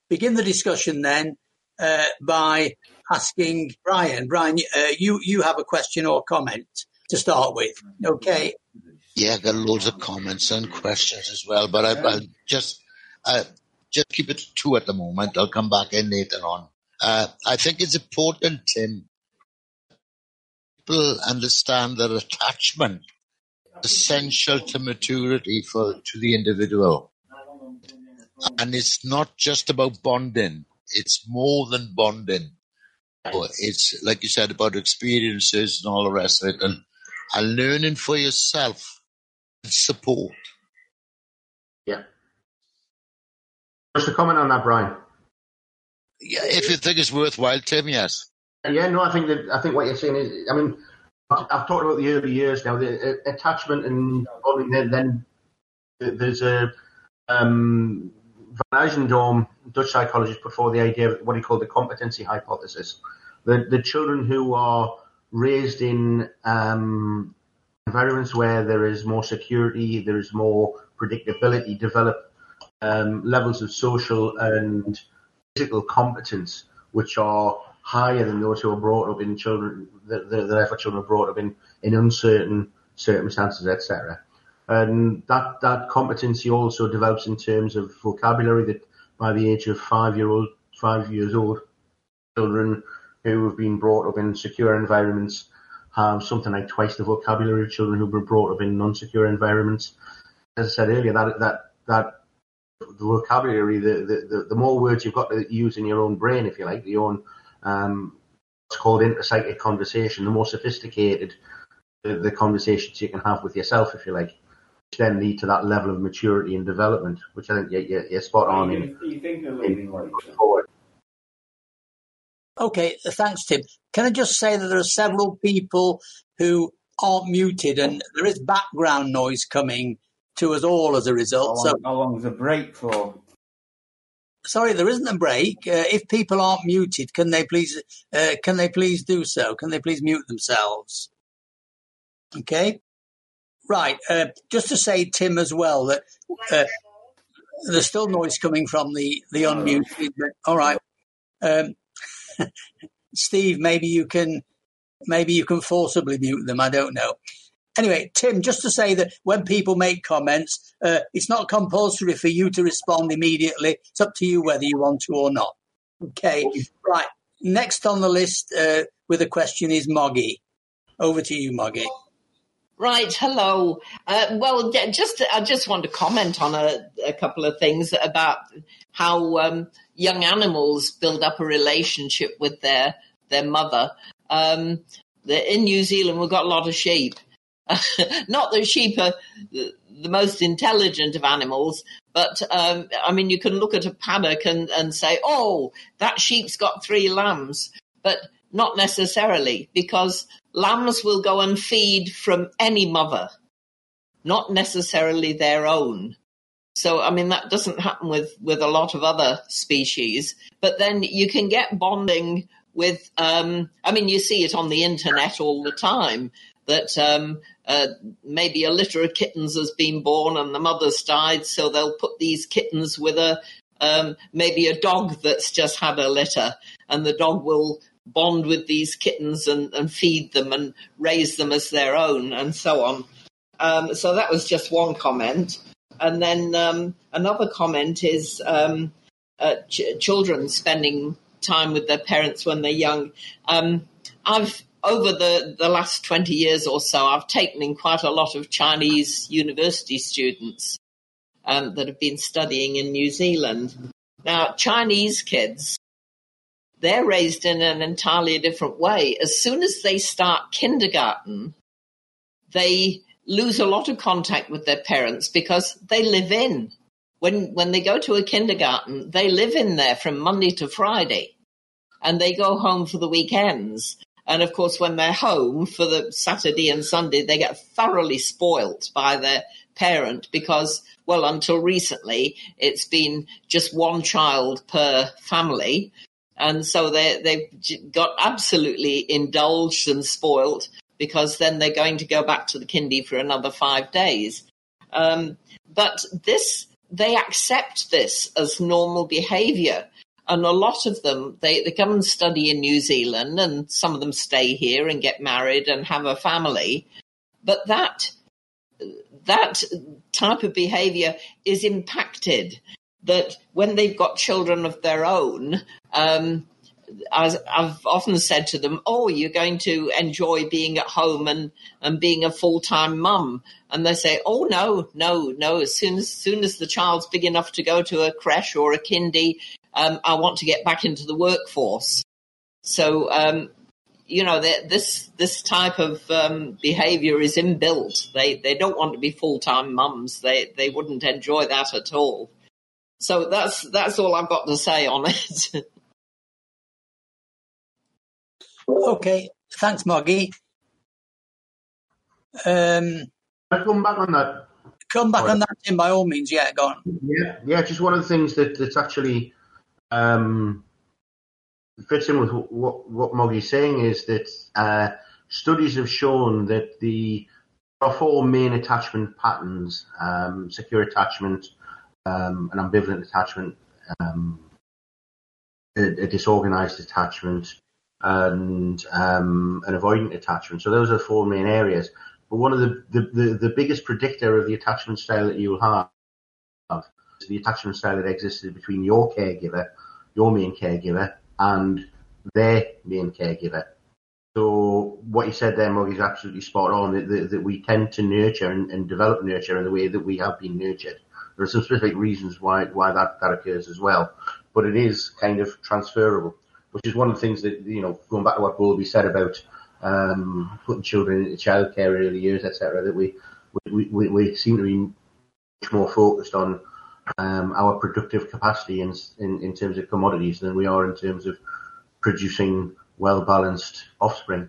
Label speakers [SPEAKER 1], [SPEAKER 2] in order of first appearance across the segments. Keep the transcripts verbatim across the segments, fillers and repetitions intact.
[SPEAKER 1] begin the discussion then uh, by asking Brian. Brian, uh, you, you have a question or comment to start with. Okay.
[SPEAKER 2] Yeah, I've got loads of comments and questions as well, but I, I'll just uh, just keep it to two at the moment. I'll come back in later on. Uh, I think it's important, Tim, people understand that attachment is essential to maturity for to the individual. And it's not just about bonding. It's more than bonding. It's, like you said, about experiences and all the rest of it. And, and learning for yourself and support.
[SPEAKER 3] Yeah. Just a comment on that, Brian.
[SPEAKER 2] Yeah, if you think it's worthwhile, Tim, yes.
[SPEAKER 3] Yeah, no, I think that I think what you're saying is, I mean, I've talked about the early years now, the uh, attachment and bonding. Then, then there's a um, Van Eijendorm, Dutch psychologist, put forward the idea of what he called the competency hypothesis. The the children who are raised in um, environments where there is more security, there is more predictability, develop um, levels of social and physical competence which are higher than those who are brought up in children, that therefore children are brought up in, in uncertain circumstances, et cetera. And that, that competency also develops in terms of vocabulary, that by the age of five year old, five years old, children who have been brought up in secure environments have something like twice the vocabulary of children who were brought up in non-secure environments. As I said earlier, that that that the vocabulary, the, the, the more words you've got to use in your own brain, if you like, your own um, what's called interpsychic conversation, the more sophisticated the, the conversations you can have with yourself, if you like, which then lead to that level of maturity and development, which I think you're, you're, you're spot on in, in, in forward.
[SPEAKER 1] Okay, thanks, Tim. Can I just say that there are several people who aren't muted and there is background noise coming to us all as a result.
[SPEAKER 4] How long, so, how long is the break for?
[SPEAKER 1] Sorry, there isn't a break. Uh, if people aren't muted, can they please uh, can they please do so? Can they please mute themselves? Okay. Right. Uh, just to say, Tim, as well, that uh, there's still noise coming from the, the unmuted. But, all right. Um, Steve, maybe you can maybe you can forcibly mute them. I don't know. Anyway, Tim, just to say that when people make comments, uh, it's not compulsory for you to respond immediately. It's up to you whether you want to or not. Okay, right. Next on the list uh, with a question is Moggy. Over to you, Moggy.
[SPEAKER 5] Right. Hello. Uh, well, just I just want to comment on a, a couple of things about how um, young animals build up a relationship with their their mother. Um, the, in New Zealand, we've got a lot of sheep. Not that sheep are the, the most intelligent of animals, but, um, I mean, you can look at a paddock and, and say, oh, that sheep's got three lambs, but not necessarily, because lambs will go and feed from any mother, not necessarily their own. So, I mean, that doesn't happen with, with a lot of other species, but then you can get bonding with, um, I mean, you see it on the internet all the time, that um, uh, maybe a litter of kittens has been born and the mother's died, so they'll put these kittens with a um, maybe a dog that's just had a litter, and the dog will bond with these kittens and, and feed them and raise them as their own, and so on. Um, so that was just one comment. And then um, another comment is um, uh, ch- children spending time with their parents when they're young. Um, I've Over the, the last twenty years or so, I've taken in quite a lot of Chinese university students um, that have been studying in New Zealand. Now, Chinese kids, they're raised in an entirely different way. As soon as they start kindergarten, they lose a lot of contact with their parents because they live in. When, when they go to a kindergarten, they live in there from Monday to Friday, and they go home for the weekends. And, of course, when they're home for the Saturday and Sunday, they get thoroughly spoilt by their parent because, well, until recently, it's been just one child per family. And so they, they've got absolutely indulged and spoilt because then they're going to go back to the kindy for another five days. Um, but this they accept this as normal behaviour. And a lot of them, they, they come and study in New Zealand, and some of them stay here and get married and have a family. But that that type of behaviour is impacted, that when they've got children of their own, um, as I've often said to them, oh, you're going to enjoy being at home and, and being a full-time mum. And they say, oh, no, no, no. As soon as, soon as the child's big enough to go to a creche or a kindy, um, I want to get back into the workforce. So, um, you know, this this type of um, behaviour is inbuilt. They they don't want to be full-time mums. They they wouldn't enjoy that at all. So that's that's all I've got to say on it.
[SPEAKER 1] Okay, thanks, Moggy. Um,
[SPEAKER 3] I'll come back on that.
[SPEAKER 1] Come back on that, Tim, by all means. Yeah, go on.
[SPEAKER 3] Yeah, yeah. Just one of the things that that's actually um, fits in with what what Moggy's saying is that uh, studies have shown that the there are four main attachment patterns: um, secure attachment, um, an ambivalent attachment, um, a, a disorganized attachment, and um, an avoidant attachment. So those are the four main areas. But one of the, the, the, the biggest predictor of the attachment style that you'll have is the attachment style that existed between your caregiver, your main caregiver, and their main caregiver. So what you said there, Moggy, is absolutely spot on, that, that, that we tend to nurture and, and develop nurture in the way that we have been nurtured. There are some specific reasons why, why that, that occurs as well. But it is kind of transferable, which is one of the things that, you know, going back to what Bowlby said about um, putting children into childcare early years, et cetera, that we, we, we, we seem to be much more focused on um, our productive capacity in, in, in terms of commodities than we are in terms of producing well-balanced offspring.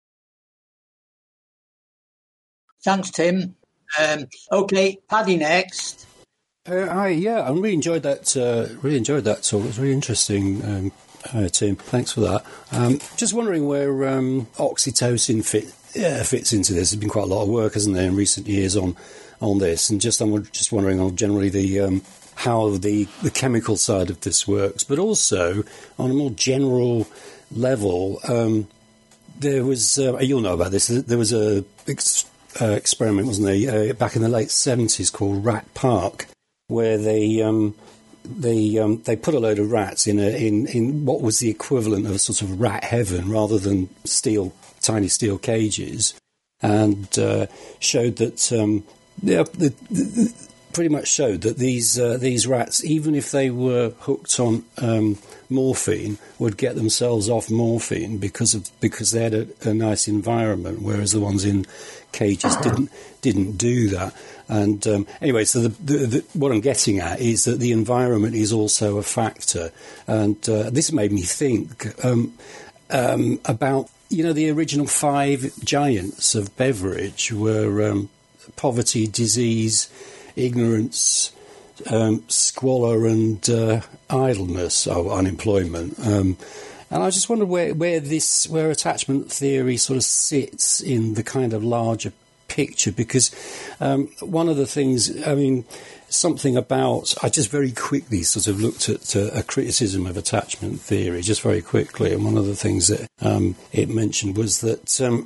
[SPEAKER 1] Thanks, Tim. Um, okay, Paddy next.
[SPEAKER 6] Uh, hi, yeah, I really enjoyed that. Uh, really enjoyed that talk. It was really interesting. Um, uh, Tim, thanks for that. Um, just wondering where um, oxytocin fit, yeah, fits into this. There's been quite a lot of work, hasn't there, in recent years on on this, and just I'm just wondering on generally the um, how the the chemical side of this works, but also on a more general level. Um, there was uh, you'll know about this. There was a ex- uh, experiment, wasn't there, uh, back in the late seventies called Rat Park, where they um, they um, they put a load of rats in a in, in what was the equivalent of a sort of rat heaven, rather than steel tiny steel cages, and uh, showed that um, yeah, the, the, pretty much showed that these uh, these rats, even if they were hooked on um, morphine, would get themselves off morphine because of because they had a, a nice environment, whereas the ones in cages didn't didn't do that. And um, anyway, so the, the, the, what I'm getting at is that the environment is also a factor. And uh, this made me think um, um, about, you know, the original five giants of beverage were um, poverty, disease, ignorance, um, squalor and uh, idleness, or unemployment. Um, and I just wonder where, where this, where attachment theory sort of sits in the kind of larger picture, because um, one of the things, I mean, something about, I just very quickly sort of looked at uh, a criticism of attachment theory, just very quickly, and one of the things that um, it mentioned was that um,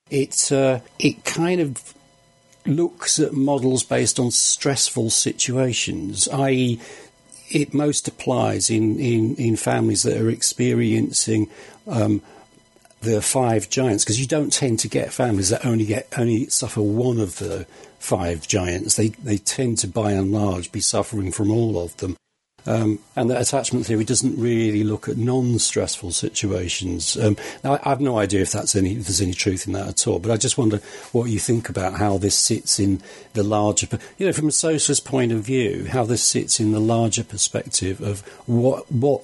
[SPEAKER 6] it uh, it kind of looks at models based on stressful situations, that is, it most applies in, in, in families that are experiencing um, the five giants, because you don't tend to get families that only get only suffer one of the five giants. They they tend to, by and large, be suffering from all of them. Um, and that attachment theory doesn't really look at non-stressful situations. Um, now, I, I have no idea if that's any if there's any truth in that at all. But I just wonder what you think about how this sits in the larger, you know, from a socialist point of view, how this sits in the larger perspective of what what.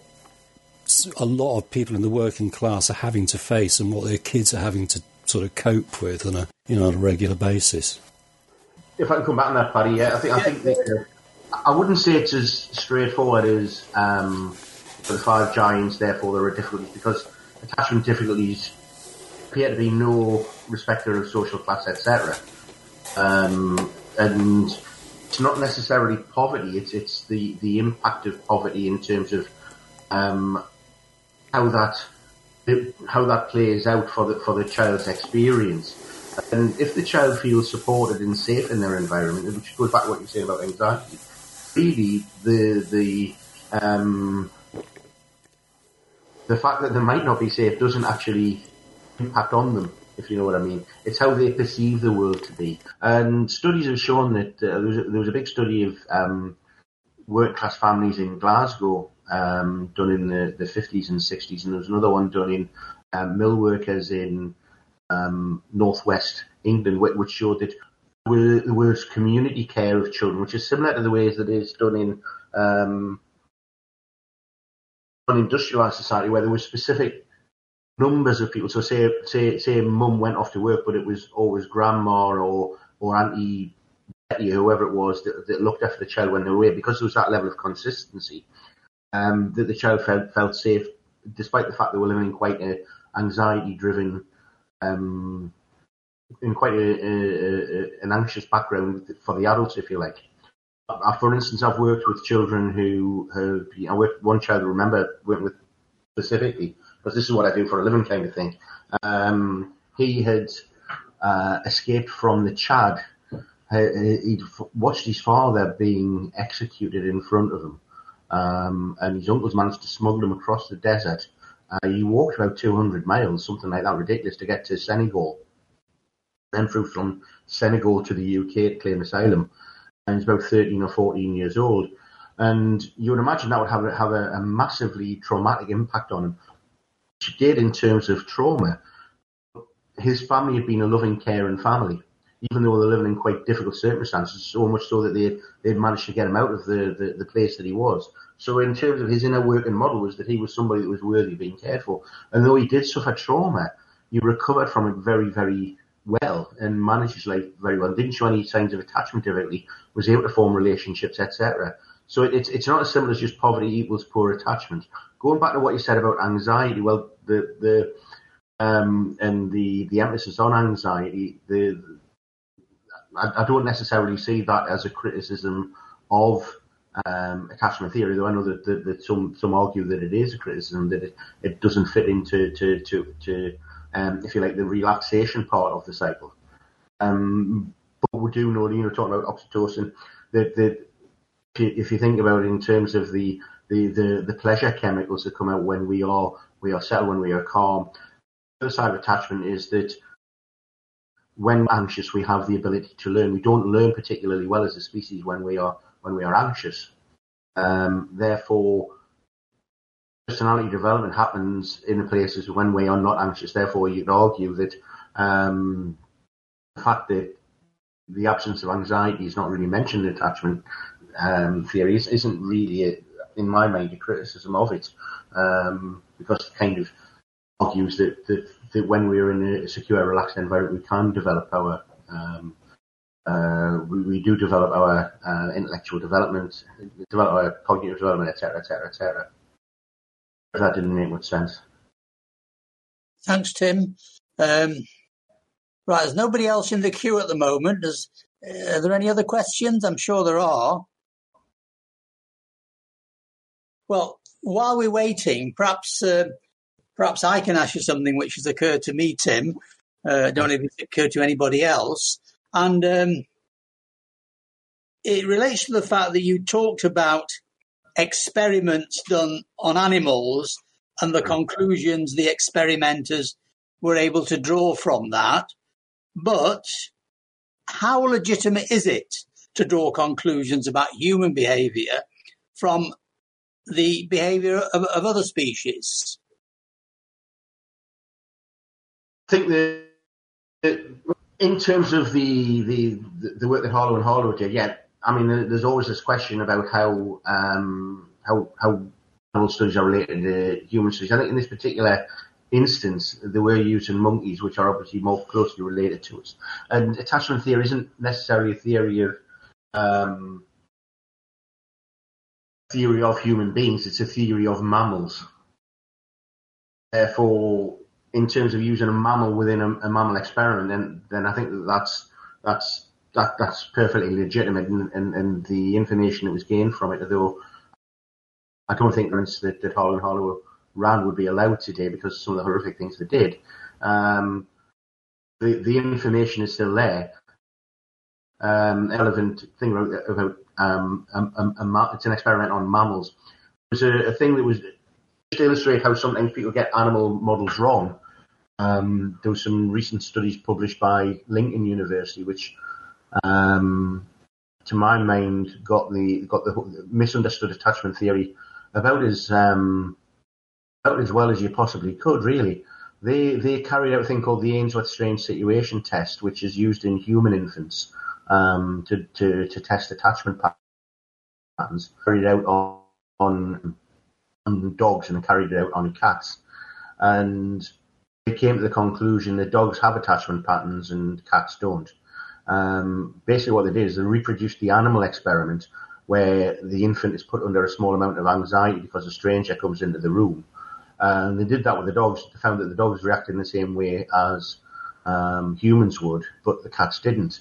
[SPEAKER 6] a lot of people in the working class are having to face and what their kids are having to sort of cope with on a, you know, on a regular basis.
[SPEAKER 3] If I can come back on that, Paddy, yeah, I think I think that, uh, I wouldn't say it's as straightforward as um, for the five giants. Therefore, there are difficulties, because attachment difficulties appear to be no respecter of social class, et cetera. Um, and it's not necessarily poverty. It's it's the, the impact of poverty in terms of um, how that how that plays out for the for the child's experience. And if the child feels supported and safe in their environment, which goes back to what you said about anxiety, really the the um, the fact that they might not be safe doesn't actually impact on them, if you know what I mean. It's how they perceive the world to be. And studies have shown that uh, there, was a, there was a big study of um, working-class families in Glasgow um, done in the, the fifties and sixties, and there was another one done in um, mill workers in um, northwest England, which showed that there was community care of children, which is similar to the ways that it's done in um, an industrialised society, where there were specific numbers of people. So say say say mum went off to work, but it was always grandma or or auntie Betty, whoever it was, that, that looked after the child when they were away, because there was that level of consistency. Um, that the child felt felt safe, despite the fact they were living in quite a anxiety-driven, um, in quite a, a, a, an anxious background for the adults, if you like. Uh, for instance, I've worked with children who have, you know, I worked, one child I remember working with specifically, because this is what I do for a living kind of thing. Um, he had uh, escaped from the Chad. He'd watched his father being executed in front of him, um, and his uncles managed to smuggle him across the desert. Uh, he walked about two hundred miles, something like that, ridiculous, to get to Senegal. Then flew from Senegal to the U K to claim asylum. And he's about thirteen or fourteen years old. And you would imagine that would have, a, have a, a massively traumatic impact on him. Which did in terms of trauma. His family had been a loving, caring family, even though they're living in quite difficult circumstances, so much so that they they'd managed to get him out of the, the, the place that he was. So in terms of his inner working model was that he was somebody that was worthy of being cared for. And though he did suffer trauma, he recovered from it very, very well and managed his life very well. Didn't show any signs of attachment directly, was able to form relationships, et cetera. So it, it's it's not as simple as just poverty equals poor attachment. Going back to what you said about anxiety, well, the the um, and the, the emphasis on anxiety, the I, I don't necessarily see that as a criticism of um, attachment theory, though I know that, that, that some some argue that it is a criticism, that it, it doesn't fit into to to, to um, if you like, the relaxation part of the cycle. Um, but we do know, you know, talking about oxytocin, that that if you, if you think about it in terms of the the, the, the pleasure chemicals that come out when we are we are settled, when we are calm. The other side of attachment is that when we're anxious, we have the ability to learn. We don't learn particularly well as a species when we are when we are anxious. Um, therefore, personality development happens in places when we are not anxious. Therefore, you'd argue that um, the fact that the absence of anxiety is not really mentioned in attachment um, theories isn't really, a, in my mind, a criticism of it, um, because it kind of argues that, that, that when we're in a secure, relaxed environment, we can develop our, um, uh, we, we do develop our uh, intellectual development, develop our cognitive development, et cetera, et cetera, et cetera. If that didn't make much sense.
[SPEAKER 1] Thanks, Tim. Um, right, there's nobody else in the queue at the moment. Does, uh, are there any other questions? I'm sure there are. Well, while we're waiting, perhaps uh, perhaps I can ask you something which has occurred to me, Tim. Uh, I don't know if it's occurred to anybody else. And um, it relates to the fact that you talked about experiments done on animals and the conclusions the experimenters were able to draw from that. But how legitimate is it to draw conclusions about human behaviour from the behaviour of, of other species?
[SPEAKER 3] I think that, that in terms of the, the the work that Harlow and Harlow did, yeah, I mean, there's always this question about how um, how how animal studies are related to human studies. I think in this particular instance, they were using monkeys, which are obviously more closely related to us. And attachment theory isn't necessarily a theory of um, theory of human beings; it's a theory of mammals. Therefore, in terms of using a mammal within a, a mammal experiment, then then I think that that's that's that that's perfectly legitimate, and, and, and the information that was gained from it, although I don't think that, that Holland Hollow Ran would be allowed today because of some of the horrific things they did. Um, the the information is still there. Um, relevant thing about, about um, a, a, a, it's an experiment on mammals. It was a, a thing that was just to illustrate how sometimes people get animal models wrong. Um, there was some recent studies published by Lincoln University, which, um, to my mind, got the got the misunderstood attachment theory about as um, about as well as you possibly could. Really, they they carried out a thing called the Ainsworth Strange Situation Test, which is used in human infants um, to, to to test attachment patterns. Carried out on, on on dogs and carried it out on cats, and they came to the conclusion that dogs have attachment patterns and cats don't. Um, basically what they did is they reproduced the animal experiment where the infant is put under a small amount of anxiety because a stranger comes into the room. Uh, and they did that with the dogs. They found that the dogs reacted in the same way as um, humans would, but the cats didn't.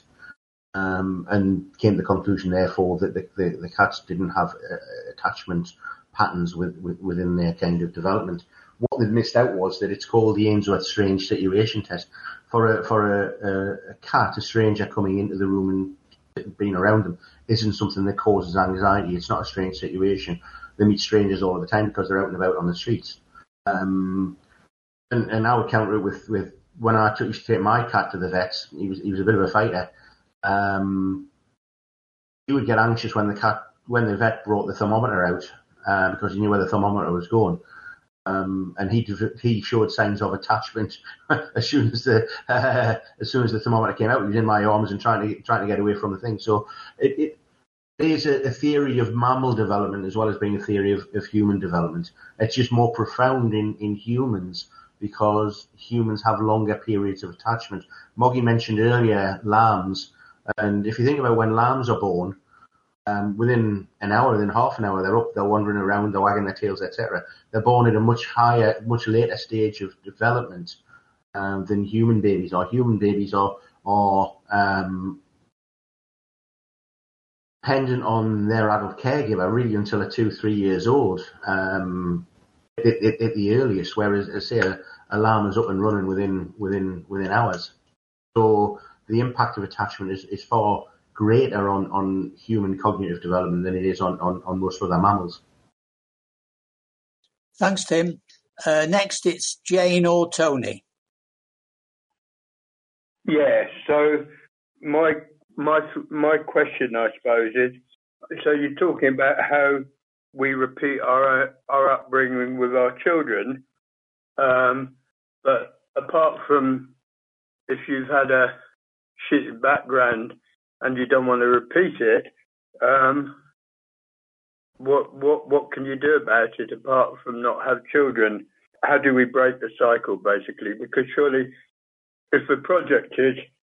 [SPEAKER 3] Um, and came to the conclusion, therefore, that the, the, the cats didn't have uh, attachment patterns with, with, within their kind of development. What they missed out was that it's called the Ainsworth Strange Situation Test. For a for a, a, a cat, a stranger coming into the room and being around them isn't something that causes anxiety. It's not a strange situation. They meet strangers all the time because they're out and about on the streets. Um, and, and I would counter it with, with when I took, used to take my cat to the vets. He was he was a bit of a fighter. Um, he would get anxious when the cat when the vet brought the thermometer out uh, because he knew where the thermometer was going. Um, and he he showed signs of attachment as soon as the uh, as soon as the thermometer came out. He was in my arms and trying to trying to get away from the thing. So it, it is a, a theory of mammal development as well as being a theory of, of human development. It's just more profound in, in humans because humans have longer periods of attachment. Moggy mentioned earlier lambs, and if you think about when lambs are born. Um, within an hour, within half an hour, they're up, they're wandering around, they're wagging their tails, et cetera. They're born at a much higher, much later stage of development um, than human babies are. Human babies are are um, dependent on their adult caregiver really until they're two, three years old um, at, at, at the earliest. Whereas, as say, a, a lamb is up and running within within within hours. So the impact of attachment is, is far greater on, on human cognitive development than it is on, on, on most other mammals.
[SPEAKER 1] Thanks, Tim. Uh, next, it's Jane or Tony.
[SPEAKER 7] Yeah, so my my my question, I suppose, is, so you're talking about how we repeat our our upbringing with our children, um, but apart from if you've had a shitty background and you don't want to repeat it, um, what what what can you do about it apart from not have children? How do we break the cycle, basically? Because surely, if the project is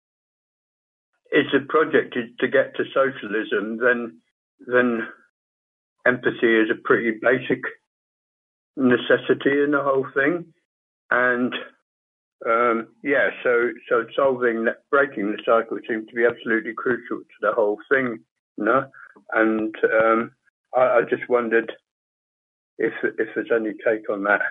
[SPEAKER 7] it's a project is to get to socialism, then then empathy is a pretty basic necessity in the whole thing, and Um, yeah, so so solving that, breaking the cycle seems to be absolutely crucial to the whole thing, you know. And um, I, I just wondered if if there's any take on that.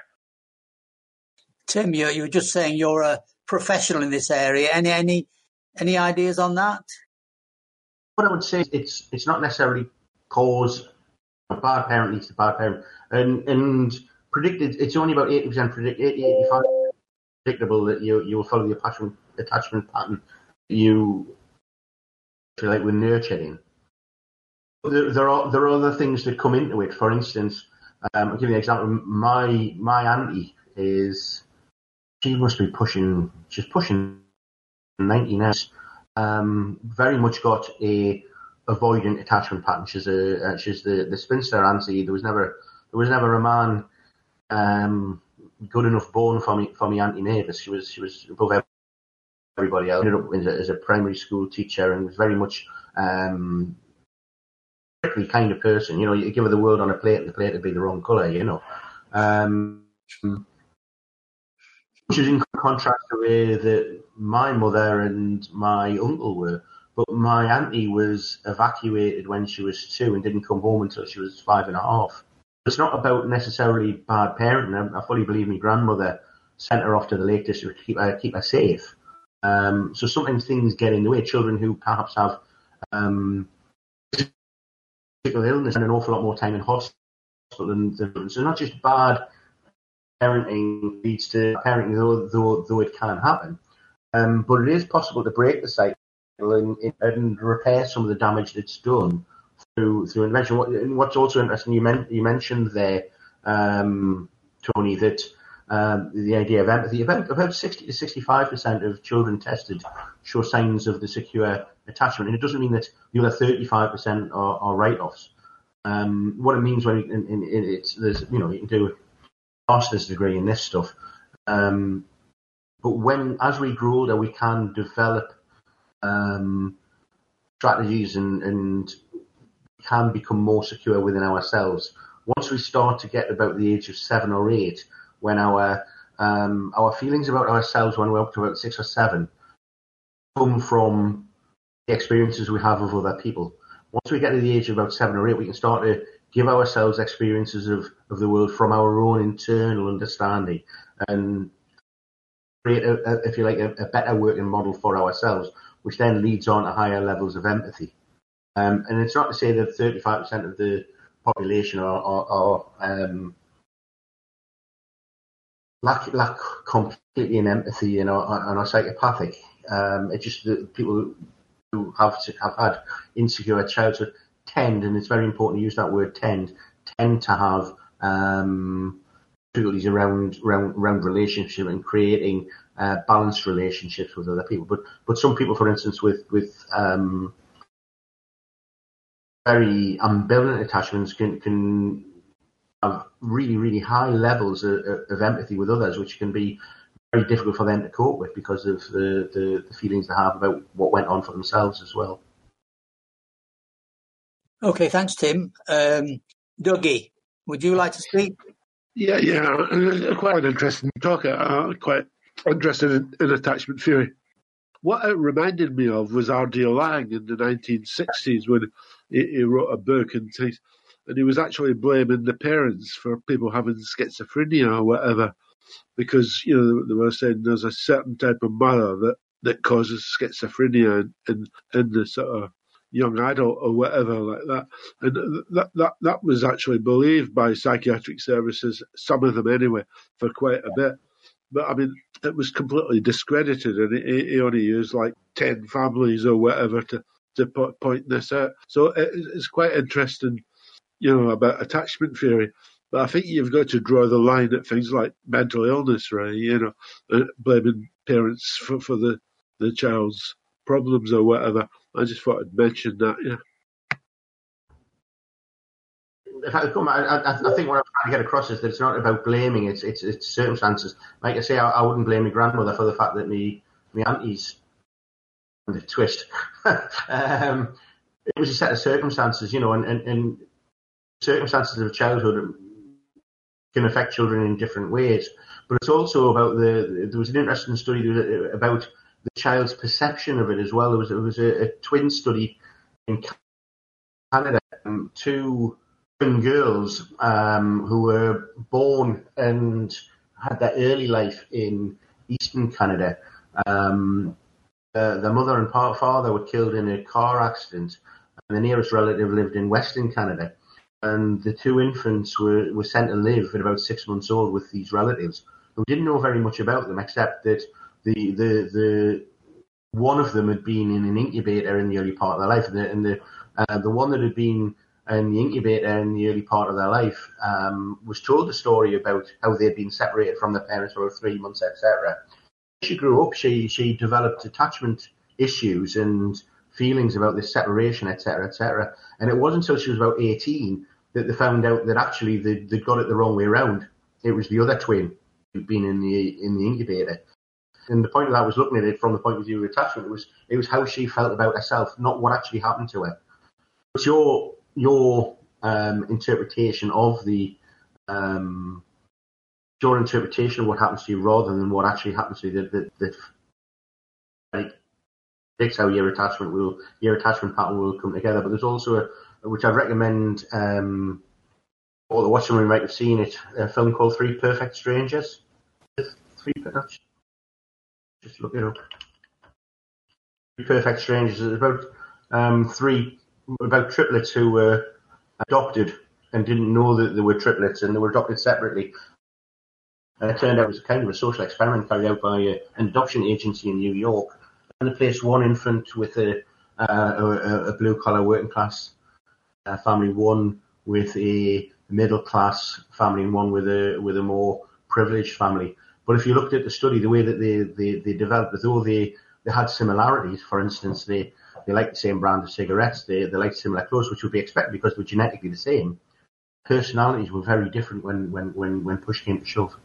[SPEAKER 1] Tim, you you were just saying you're a professional in this area. Any any any ideas on that?
[SPEAKER 3] What I would say is it's it's not necessarily cause a bad parent leads to bad parent, and and predicted it's only about eighty percent predict eighty eighty-five. Predictable that you you will follow the attachment attachment pattern you feel like we're nurturing. There, there are there are other things that come into it. For instance, um, I'll give you an example. My my auntie is she must be pushing she's pushing ninety now. Um, very much got a avoidant attachment pattern. She's a uh, she's the the spinster auntie. There was never there was never a man. Um, good enough born for me for me Auntie Mavis. She was she was above everybody else. Ended up as a, as a primary school teacher and was very much um prickly kind of person. You know, you give her the world on a plate and the plate would be the wrong colour, you know. Um which is in contrast to the way that my mother and my uncle were. but my auntie was evacuated when she was two and didn't come home until she was five and a half. It's not about necessarily bad parenting. I, I fully believe my grandmother sent her off to the Lake District to keep her, keep her safe. Um, so sometimes things get in the way. Children who perhaps have um, physical illness and an awful lot more time in hospital than, than so not just bad parenting leads to parenting, though though, though it can happen. Um, but it is possible to break the cycle and, and repair some of the damage that's done through through intervention. What, and what's also interesting, you, men, you mentioned there, um, Tony, that um, the idea of empathy. About about sixty to sixty-five percent of children tested show signs of the secure attachment, and it doesn't mean that the other thirty-five percent are, are write-offs. Um, what it means when in, in, in it's there's you know you can do a master's degree in this stuff, um, but when as we grow older, we can develop um, strategies and, and can become more secure within ourselves. Once we start to get about the age of seven or eight, when our um, our feelings about ourselves when we're up to about six or seven come from the experiences we have of other people. Once we get to the age of about seven or eight, we can start to give ourselves experiences of, of the world from our own internal understanding and create, a, a, if you like, a, a better working model for ourselves, which then leads on to higher levels of empathy. Um, and it's not to say that thirty-five percent of the population are, are, are um, lack, lack completely in empathy and are, and are psychopathic. Um, it's just that people who have have had insecure childhood tend, and it's very important to use that word tend, tend to have um, difficulties around, around around relationship and creating uh, balanced relationships with other people. But but some people, for instance, with with um, very ambivalent attachments can can have really really high levels of, of empathy with others, which can be very difficult for them to cope with because of the, the, the feelings they have about what went on for themselves as well.
[SPEAKER 1] Okay, thanks, Tim. Um, Dougie, would you like to speak?
[SPEAKER 8] Yeah, yeah, quite an interesting talk. Uh, quite interested in, in attachment theory. What it reminded me of was R D Laing in the nineteen sixties when he, he wrote a book and, he, and he was actually blaming the parents for people having schizophrenia or whatever, because you know they were saying there's a certain type of mother that, that causes schizophrenia in, in, in the sort of young adult or whatever like that, and that that that was actually believed by psychiatric services, some of them anyway, for quite a bit. But I mean, it was completely discredited, and he, he only used like ten families or whatever to to point this out. So it, it's quite interesting, you know, about attachment theory. But I think you've got to draw the line at things like mental illness, right? You know, uh, blaming parents for, for the, the child's problems or whatever. I just thought I'd mention that, yeah.
[SPEAKER 3] If I, come, I, I, I think what I'm trying to get across is that it's not about blaming, it's it's, it's circumstances. Like I say, I, I wouldn't blame my grandmother for the fact that me, my auntie's the twist. um, it was a set of circumstances, you know, and, and, and circumstances of childhood can affect children in different ways. But it's also about the, there was an interesting study about the child's perception of it as well. There was, there was a, a twin study in Canada, um, two twin girls um, who were born and had their early life in eastern Canada. Um, uh, their mother and father were killed in a car accident, and the nearest relative lived in western Canada. And the two infants were, were sent to live at about six months old with these relatives who didn't know very much about them, except that the the the one of them had been in an incubator in the early part of their life, and the and the, uh, the one that had been in the incubator in the early part of their life um, was told a story about how they'd been separated from their parents for about three months, et cetera. She grew up, she she developed attachment issues and feelings about this separation, et cetera, et cetera. And it wasn't until she was about eighteen that they found out that actually they they got it the wrong way around. It was the other twin who'd been in the in the incubator. And the point of that was looking at it from the point of view of attachment. It was it was how she felt about herself, not what actually happened to her. It's your your um, interpretation of the um, your interpretation of what happens to you rather than what actually happens to you that that, that like predicts how your attachment will, your attachment pattern will come together. But there's also a, which I'd recommend, um, all the watch somebody might have seen it, a film called Three Perfect Strangers. Three, just look it up. Three Perfect Strangers is about um, three, about triplets who were adopted and didn't know that they were triplets, and they were adopted separately. And it turned out it was kind of a social experiment carried out by a, an adoption agency in New York. And they placed one infant with a, uh, a, a blue-collar working-class uh, family, one with a middle-class family, and one with a with a more privileged family. But if you looked at the study, the way that they, they, they developed, though they, they had similarities, for instance, they, they liked the same brand of cigarettes, they, they liked similar clothes, which would be expected because they were genetically the same. Personalities were very different when, when, when, when push came to shove.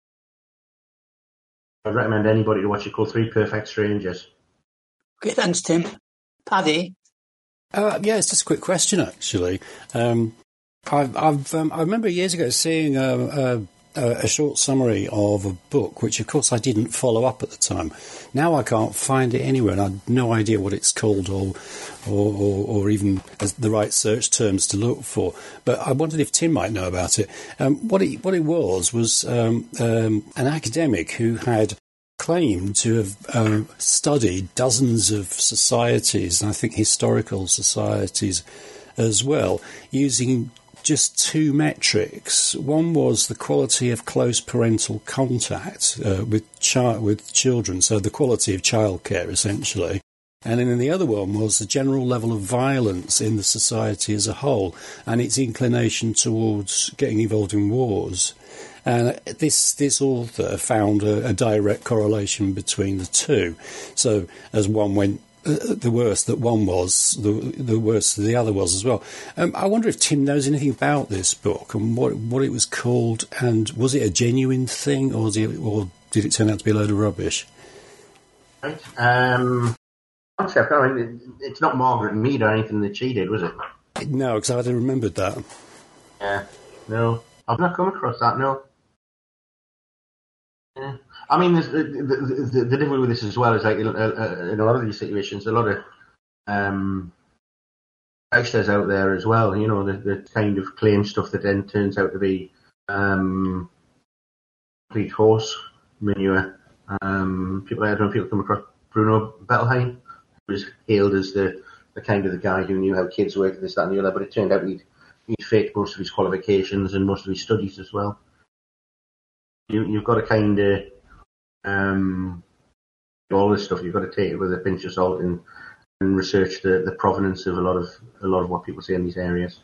[SPEAKER 3] I'd recommend anybody to watch it called Three Perfect Strangers.
[SPEAKER 1] Okay, thanks, Tim. Paddy?
[SPEAKER 6] Uh, yeah, it's just a quick question, actually. Um, I've, I've um, I remember years ago seeing a, a, a short summary of a book, which, of course, I didn't follow up at the time. Now I can't find it anywhere, and I've no idea what it's called or or, or, or even as the right search terms to look for. But I wondered if Tim might know about it. Um, what it what it was was um, um, an academic who had claimed to have uh, studied dozens of societies, and I think historical societies as well, using just two metrics. One was the quality of close parental contact uh, with chi- with children, so the quality of childcare, essentially. And then the other one was the general level of violence in the society as a whole, and its inclination towards getting involved in wars. And this this author found a, a direct correlation between the two. So as one went, uh, the worse that one was, the the worse the other was as well. Um, I wonder if Tim knows anything about this book and what what it was called, and was it a genuine thing, or did it, or did it turn out to be a load of rubbish?
[SPEAKER 3] Right. Um, honestly, I mean, it's not Margaret Mead or anything that she did, was it?
[SPEAKER 6] No, because I hadn't remembered that.
[SPEAKER 3] Yeah. No, I've not come across that. No. Yeah. I mean, the, the, the, the difficulty with this as well is, like, in a lot of these situations, a lot of um, gangsters out there as well, you know, the, the kind of claim stuff that then turns out to be um, complete horse manure. Um, people, I don't know if people come across Bruno Bettelheim, who was hailed as the, the kind of the guy who knew how kids worked, this, that, and the other, but it turned out he'd, he'd faked most of his qualifications and most of his studies as well. You, you've got to kind of, um, all this stuff, you've got to take it with a pinch of salt and, and research the, the provenance of a lot of a lot of what people say in these areas.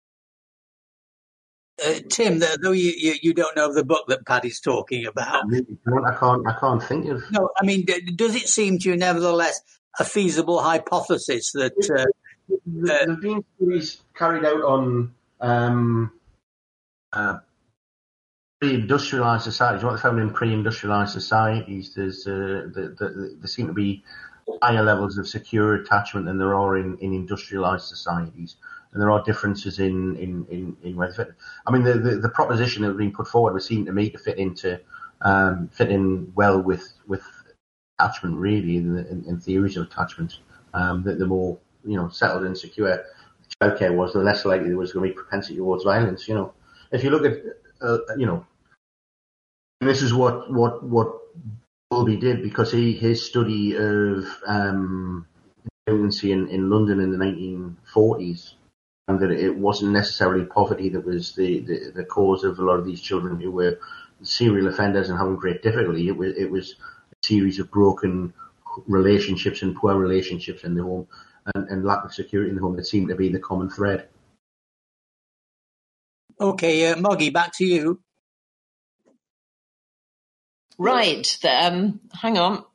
[SPEAKER 1] Uh, Tim, though you, you, you don't know the book that Paddy's talking about.
[SPEAKER 3] I can't, I can't think of.
[SPEAKER 1] No, I mean, does it seem to you nevertheless a feasible hypothesis that uh,
[SPEAKER 3] there have been studies carried out on um, uh, pre-industrialised societies, what they found in pre-industrialised societies, there's uh, the, the, there seem to be higher levels of secure attachment than there are in, in industrialised societies, and there are differences in in in, in whether. I mean, the, the the proposition that was being put forward would seem to me to fit into um, fit in well with with attachment, really, in, in, in theories of attachment. Um, that the more, you know, settled and secure childcare was, the less likely there was going to be propensity towards violence. You know, if you look at uh, you know. And this is what what what Bowlby did, because he his study of um, pregnancy in, in London in the nineteen forties, and that it wasn't necessarily poverty that was the, the, the cause of a lot of these children who were serial offenders and having great difficulty. It was it was a series of broken relationships and poor relationships in the home, and, and lack of security in the home that seemed to be the common thread.
[SPEAKER 1] Okay, uh, Moggy, back to you.
[SPEAKER 5] Right. Um, hang on.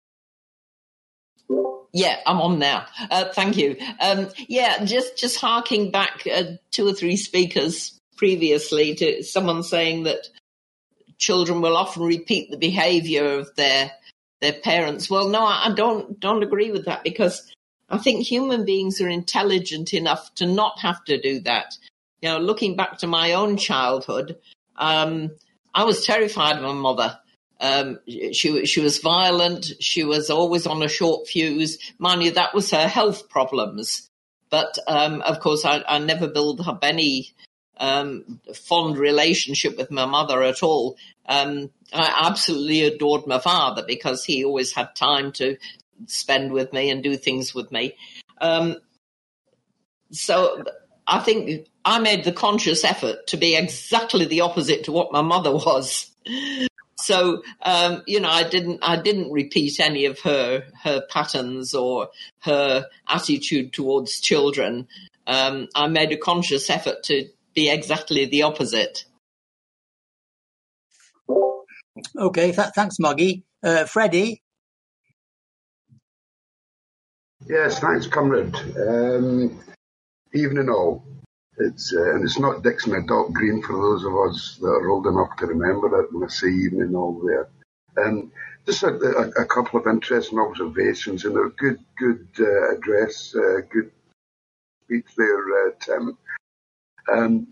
[SPEAKER 5] Yeah, I'm on now. Uh, thank you. Um, yeah, just just harking back uh, two or three speakers previously to someone saying that children will often repeat the behaviour of their their parents. Well, no, I don't don't agree with that, because I think human beings are intelligent enough to not have to do that. You know, looking back to my own childhood, um, I was terrified of my mother. Um, she she was violent. She was always on a short fuse. Mind you, that was her health problems. But um, of course, I, I never built up any um, fond relationship with my mother at all. Um, I absolutely adored my father because he always had time to spend with me and do things with me. Um, so I think I made the conscious effort to be exactly the opposite to what my mother was. So, um, you know, I didn't, I didn't repeat any of her, her patterns or her attitude towards children. Um, I made a conscious effort to be exactly the opposite.
[SPEAKER 1] Okay, th- thanks, Moggy. Uh, Freddie?
[SPEAKER 9] Yes, thanks, comrade. Um, evening all. It's uh, and it's not Dixon Adult Green for those of us that are old enough to remember it when I say evening all there. Um, just a, a, a couple of interesting observations and a good, good uh, address, uh, good speech there, uh, Tim. Um,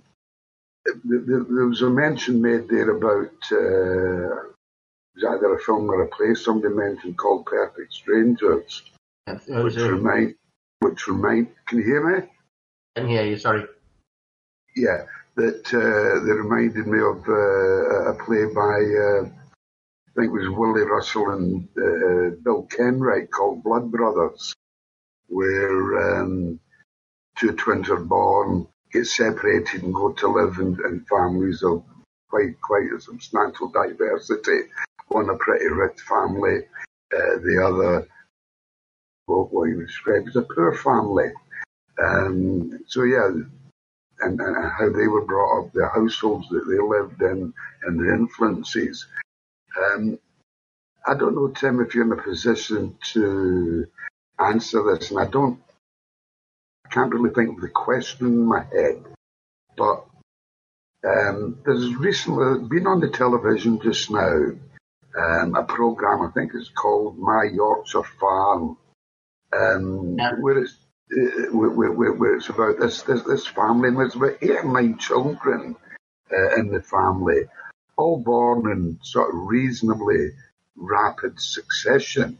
[SPEAKER 9] there was a mention made there about uh, it was either a film or a play somebody mentioned called Perfect Strangers, which
[SPEAKER 3] a...
[SPEAKER 9] remind, which remind. Can you hear me?
[SPEAKER 3] I can hear you. Sorry.
[SPEAKER 9] Yeah, that uh, that reminded me of uh, a play by uh, I think it was Willie Russell and uh, Bill Kenwright called Blood Brothers, where um, two twins are born, get separated, and go to live in, in families of quite quite a substantial diversity. One a pretty rich family, uh, the other what, what you would describe as a poor family. Um, so yeah. And, and how they were brought up, the households that they lived in, and the influences. Um, I don't know, Tim, if you're in a position to answer this, and I don't, I can't really think of the question in my head, but um, there's recently been on the television just now um, a program, I think it's called My Yorkshire Farm, um, yeah. where it's Uh, where, where, where it's about this, this this family, and there's about eight or nine children uh, in the family, all born in sort of reasonably rapid succession.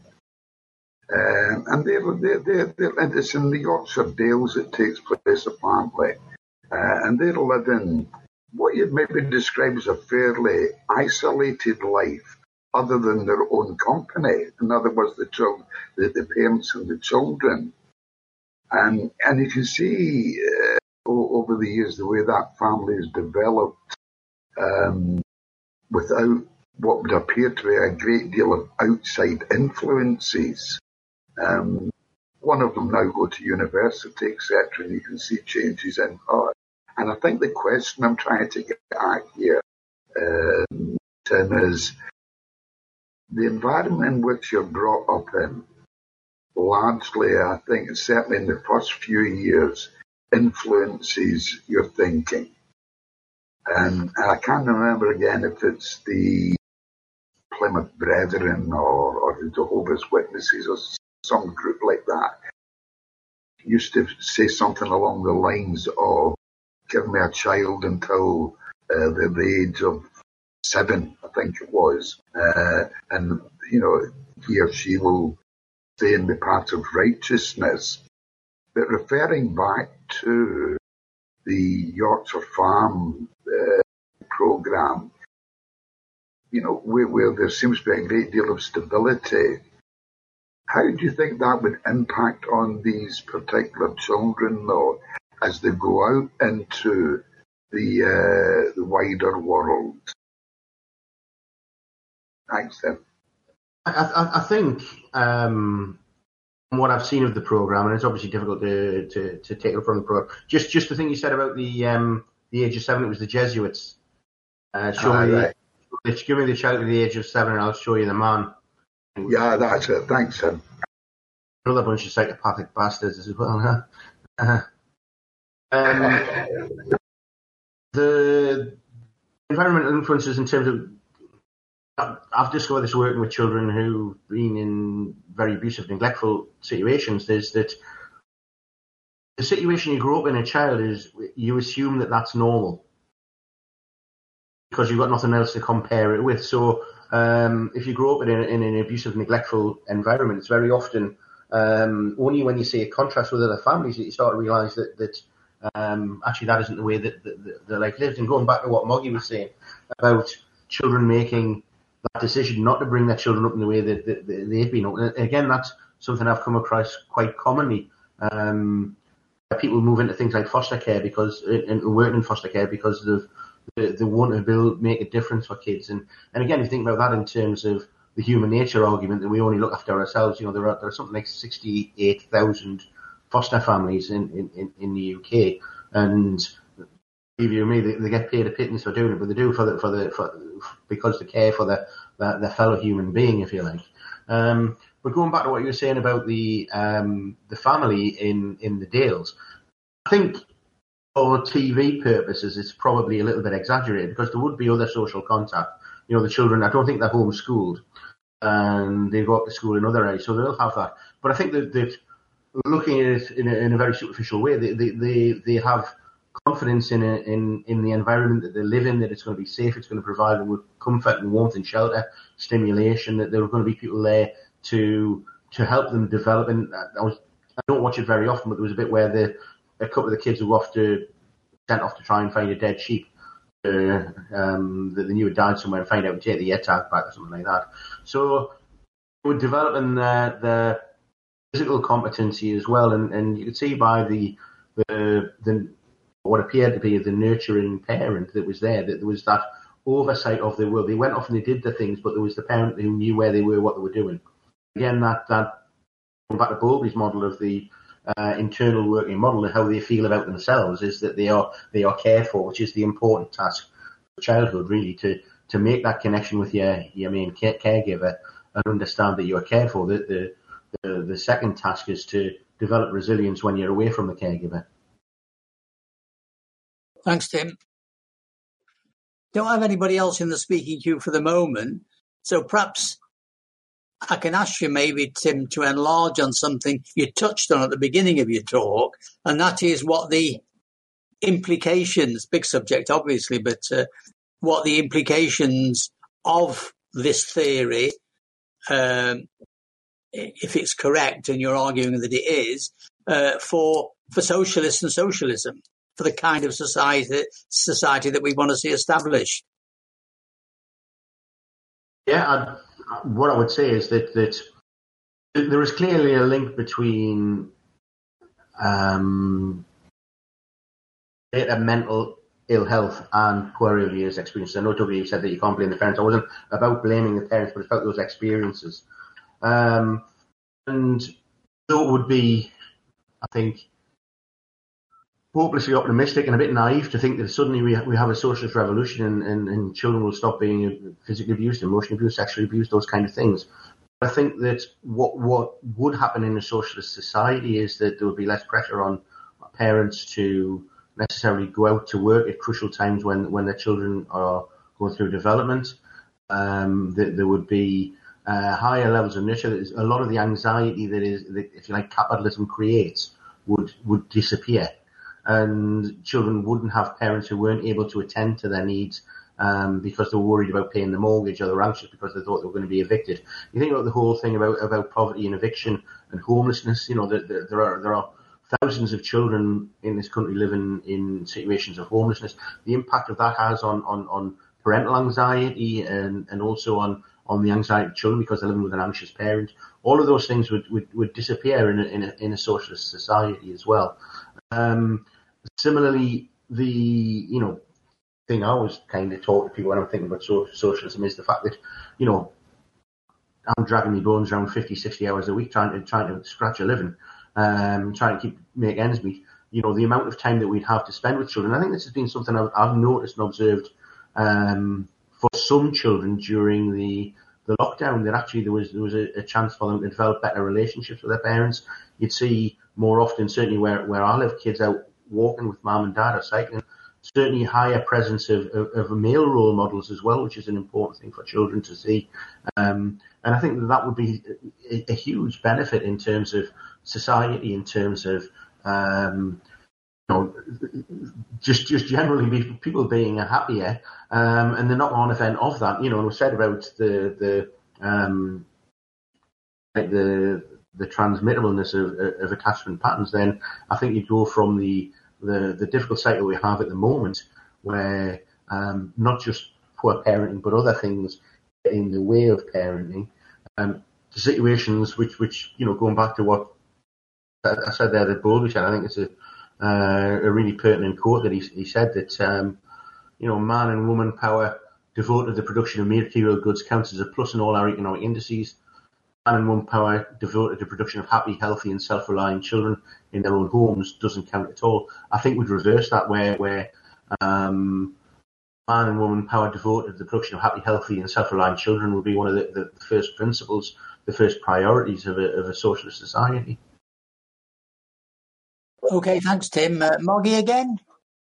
[SPEAKER 9] Um, and they're, they're, they're, they're, and it's in the Yorkshire Dales it takes place, apparently. Uh, and they're living what you'd maybe describe as a fairly isolated life, other than their own company. In other words, the, children, the, the parents and the children. And and you can see uh, over the years the way that family has developed um, without what would appear to be a great deal of outside influences. Um, one of them now go to university, et cetera, and you can see changes in heart. And I think the question I'm trying to get at here, um, Tim, is the environment in which you're brought up in. Largely, I think, certainly in the first few years, influences your thinking. And I can't remember again if it's the Plymouth Brethren or, or the Jehovah's Witnesses or some group like that. Used to say something along the lines of, give me a child until uh, the, the age of seven, I think it was. Uh, and, you know, he or she will stay in the path of righteousness. But referring back to the Yorkshire Farm uh, programme, you know, where, where there seems to be a great deal of stability, how do you think that would impact on these particular children, or as they go out into the uh, the wider world? Thanks, Tim.
[SPEAKER 3] I, I, I think um, from what I've seen of the program, and it's obviously difficult to, to, to take it from the program. Just just the thing you said about the um, the age of seven, it was the Jesuits. Uh, show ah, me right. the, give me the child at the age of seven, and I'll show you the man.
[SPEAKER 9] Yeah, that's it. Thanks, Tim.
[SPEAKER 3] Another bunch of psychopathic bastards as well, huh? Uh, um, the environmental influences in terms of I've discovered this working with children who've been in very abusive, neglectful situations, is that the situation you grow up in a child is you assume that that's normal. because you've got nothing else to compare it with. So um, if you grow up in, a, in an abusive, neglectful environment, it's very often um, only when you see a contrast with other families that you start to realise that, that um, actually that isn't the way that, that, that their life lived. And going back to what Moggy was saying about children making that decision not to bring their children up in the way that, that, that they've been up. And again, that's something I've come across quite commonly. Um, people move into things like foster care because, and working in foster care because of the, the want to build, make a difference for kids. And, and again, if you think about that in terms of the human nature argument that we only look after ourselves, you know, there are, there are something like sixty-eight thousand foster families in, in, in the U K. And believe you me, they, they get paid a pittance for doing it, but they do for the, for the, for, because they care for the, the, the fellow human being, if you like. Um, but going back to what you were saying about the, um, the family in, in the Dales, I think for T V purposes, it's probably a little bit exaggerated because there would be other social contact. You know, the children, I don't think they're homeschooled and they go up to school in other areas, so they'll have that. But I think that, that looking at it in a, in a very superficial way, they, they, they, they have confidence in, a, in in the environment that they live in, that it's going to be safe, it's going to provide them with comfort and warmth and shelter, stimulation, that there are going to be people there to to help them develop. And I was I don't watch it very often, but there was a bit where the a couple of the kids were off to sent off to try and find a dead sheep uh, um, that they knew had died somewhere and find out and take the airtag back or something like that. So we're developing the, the physical competency as well, and, and you could see by the the the what appeared to be the nurturing parent that was there, that there was that oversight of the world. They went off and they did the things, but there was the parent who knew where they were, what they were doing. Again, that, that going back to Bowlby's model of the uh, internal working model and how they feel about themselves is that they are they are cared for, which is the important task for childhood, really, to, to make that connection with your, your main care, caregiver and understand that you are cared for. The, the, the, the second task is to develop resilience when you're away from the caregiver.
[SPEAKER 1] Thanks, Tim. Don't have anybody else in the speaking queue for the moment, so perhaps I can ask you maybe, Tim, to enlarge on something you touched on at the beginning of your talk, and that is what the implications, big subject obviously, but uh, what the implications of this theory, um, if it's correct, and you're arguing that it is, uh, for for socialists and socialism, for the kind of society society that we want to see established.
[SPEAKER 3] Yeah, I, what I would say is that, that there is clearly a link between um, mental ill health and poor early years experiences. I know, Toby, you said that you can't blame the parents. I wasn't about blaming the parents, but it's about those experiences. Um, and so it would be, I think, hopelessly optimistic and a bit naive to think that suddenly we we have a socialist revolution and, and, and children will stop being physically abused, emotionally abused, sexually abused, those kind of things. I think that what what would happen in a socialist society is that there would be less pressure on parents to necessarily go out to work at crucial times when, when their children are going through development. Um, that there would be uh, higher levels of nurture. There's a lot of the anxiety that is, that, if you like, capitalism creates would would disappear. And children wouldn't have parents who weren't able to attend to their needs um, because they were worried about paying the mortgage, or they were anxious because they thought they were going to be evicted. You think about the whole thing about, about poverty and eviction and homelessness. You know, there, there, there are there are thousands of children in this country living in situations of homelessness. The impact of that has on, on, on parental anxiety and, and also on, on the anxiety of children because they're living with an anxious parent. All of those things would, would, would disappear in a, in a, in a socialist society as well. Um, similarly, the, you know, thing I always kind of talk to people when I'm thinking about so, socialism is the fact that, you know, I'm dragging my bones around fifty, sixty hours a week trying to, trying to scratch a living, um, trying to keep, make ends meet. You know, the amount of time that we'd have to spend with children. I think this has been something I've, I've noticed and observed, um, for some children during the, the lockdown, that actually there was, there was a, a chance for them to develop better relationships with their parents. You'd see more often, certainly where, where I live, kids out walking with mum and dad or cycling, certainly higher presence of, of, of male role models as well, which is an important thing for children to see. Um, and I think that, that would be a, a huge benefit in terms of society, in terms of um, you know, just just generally be, people being happier, um, and the knock-on event of that, you know, and we said about the the um, like the the transmittableness of, of attachment patterns. Then I think you go from the the, the difficult cycle we have at the moment, where um, not just poor parenting but other things get in the way of parenting, um, to situations which which you know, going back to what I said there, that Bowlby said, I think it's a uh, a really pertinent quote that he, he said that um, you know, man and woman power devoted to the production of material goods counts as a plus in all our economic indices. Man and woman power devoted to the production of happy, healthy, and self-reliant children in their own homes doesn't count at all. I think we'd reverse that, where where um, man and woman power devoted to the production of happy, healthy, and self-reliant children would be one of the, the first principles, the first priorities of a, of a socialist society.
[SPEAKER 1] Okay, thanks, Tim. Uh, Moggy again?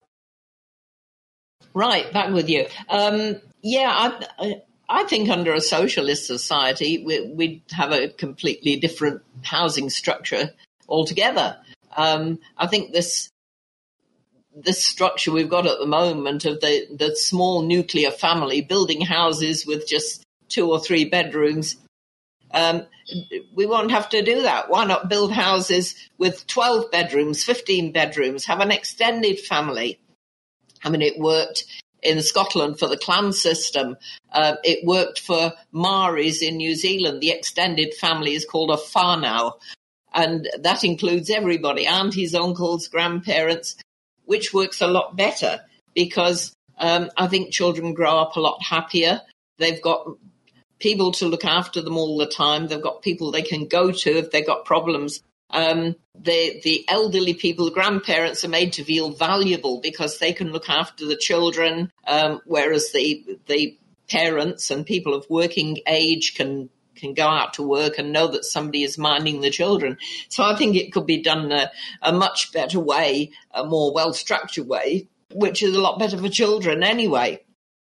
[SPEAKER 5] Right, back with you. Um, yeah, I, I think under a socialist society, we, we'd have a completely different housing structure altogether. Um, I think this this structure we've got at the moment of the, the small nuclear family building houses with just two or three bedrooms, Um, we won't have to do that. Why not build houses with twelve bedrooms, fifteen bedrooms, have an extended family? I mean, it worked in Scotland for the clan system. Uh, it worked for Maoris in New Zealand. The extended family is called a whānau, and that includes everybody, aunties, uncles, grandparents, which works a lot better because um, I think children grow up a lot happier. They've got people to look after them all the time. They've got people they can go to if they've got problems. Um, the, the elderly people, the grandparents, are made to feel valuable because they can look after the children, um, whereas the the parents and people of working age can can go out to work and know that somebody is minding the children. So I think it could be done a, a much better way, a more well-structured way, which is a lot better for children anyway.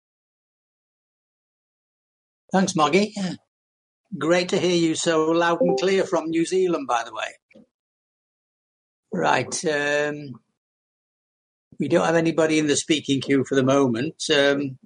[SPEAKER 1] Thanks, Moggy. Yeah. Great to hear you so loud and clear from New Zealand, by the way. Right. Um, we don't have anybody in the speaking queue for the moment. Um,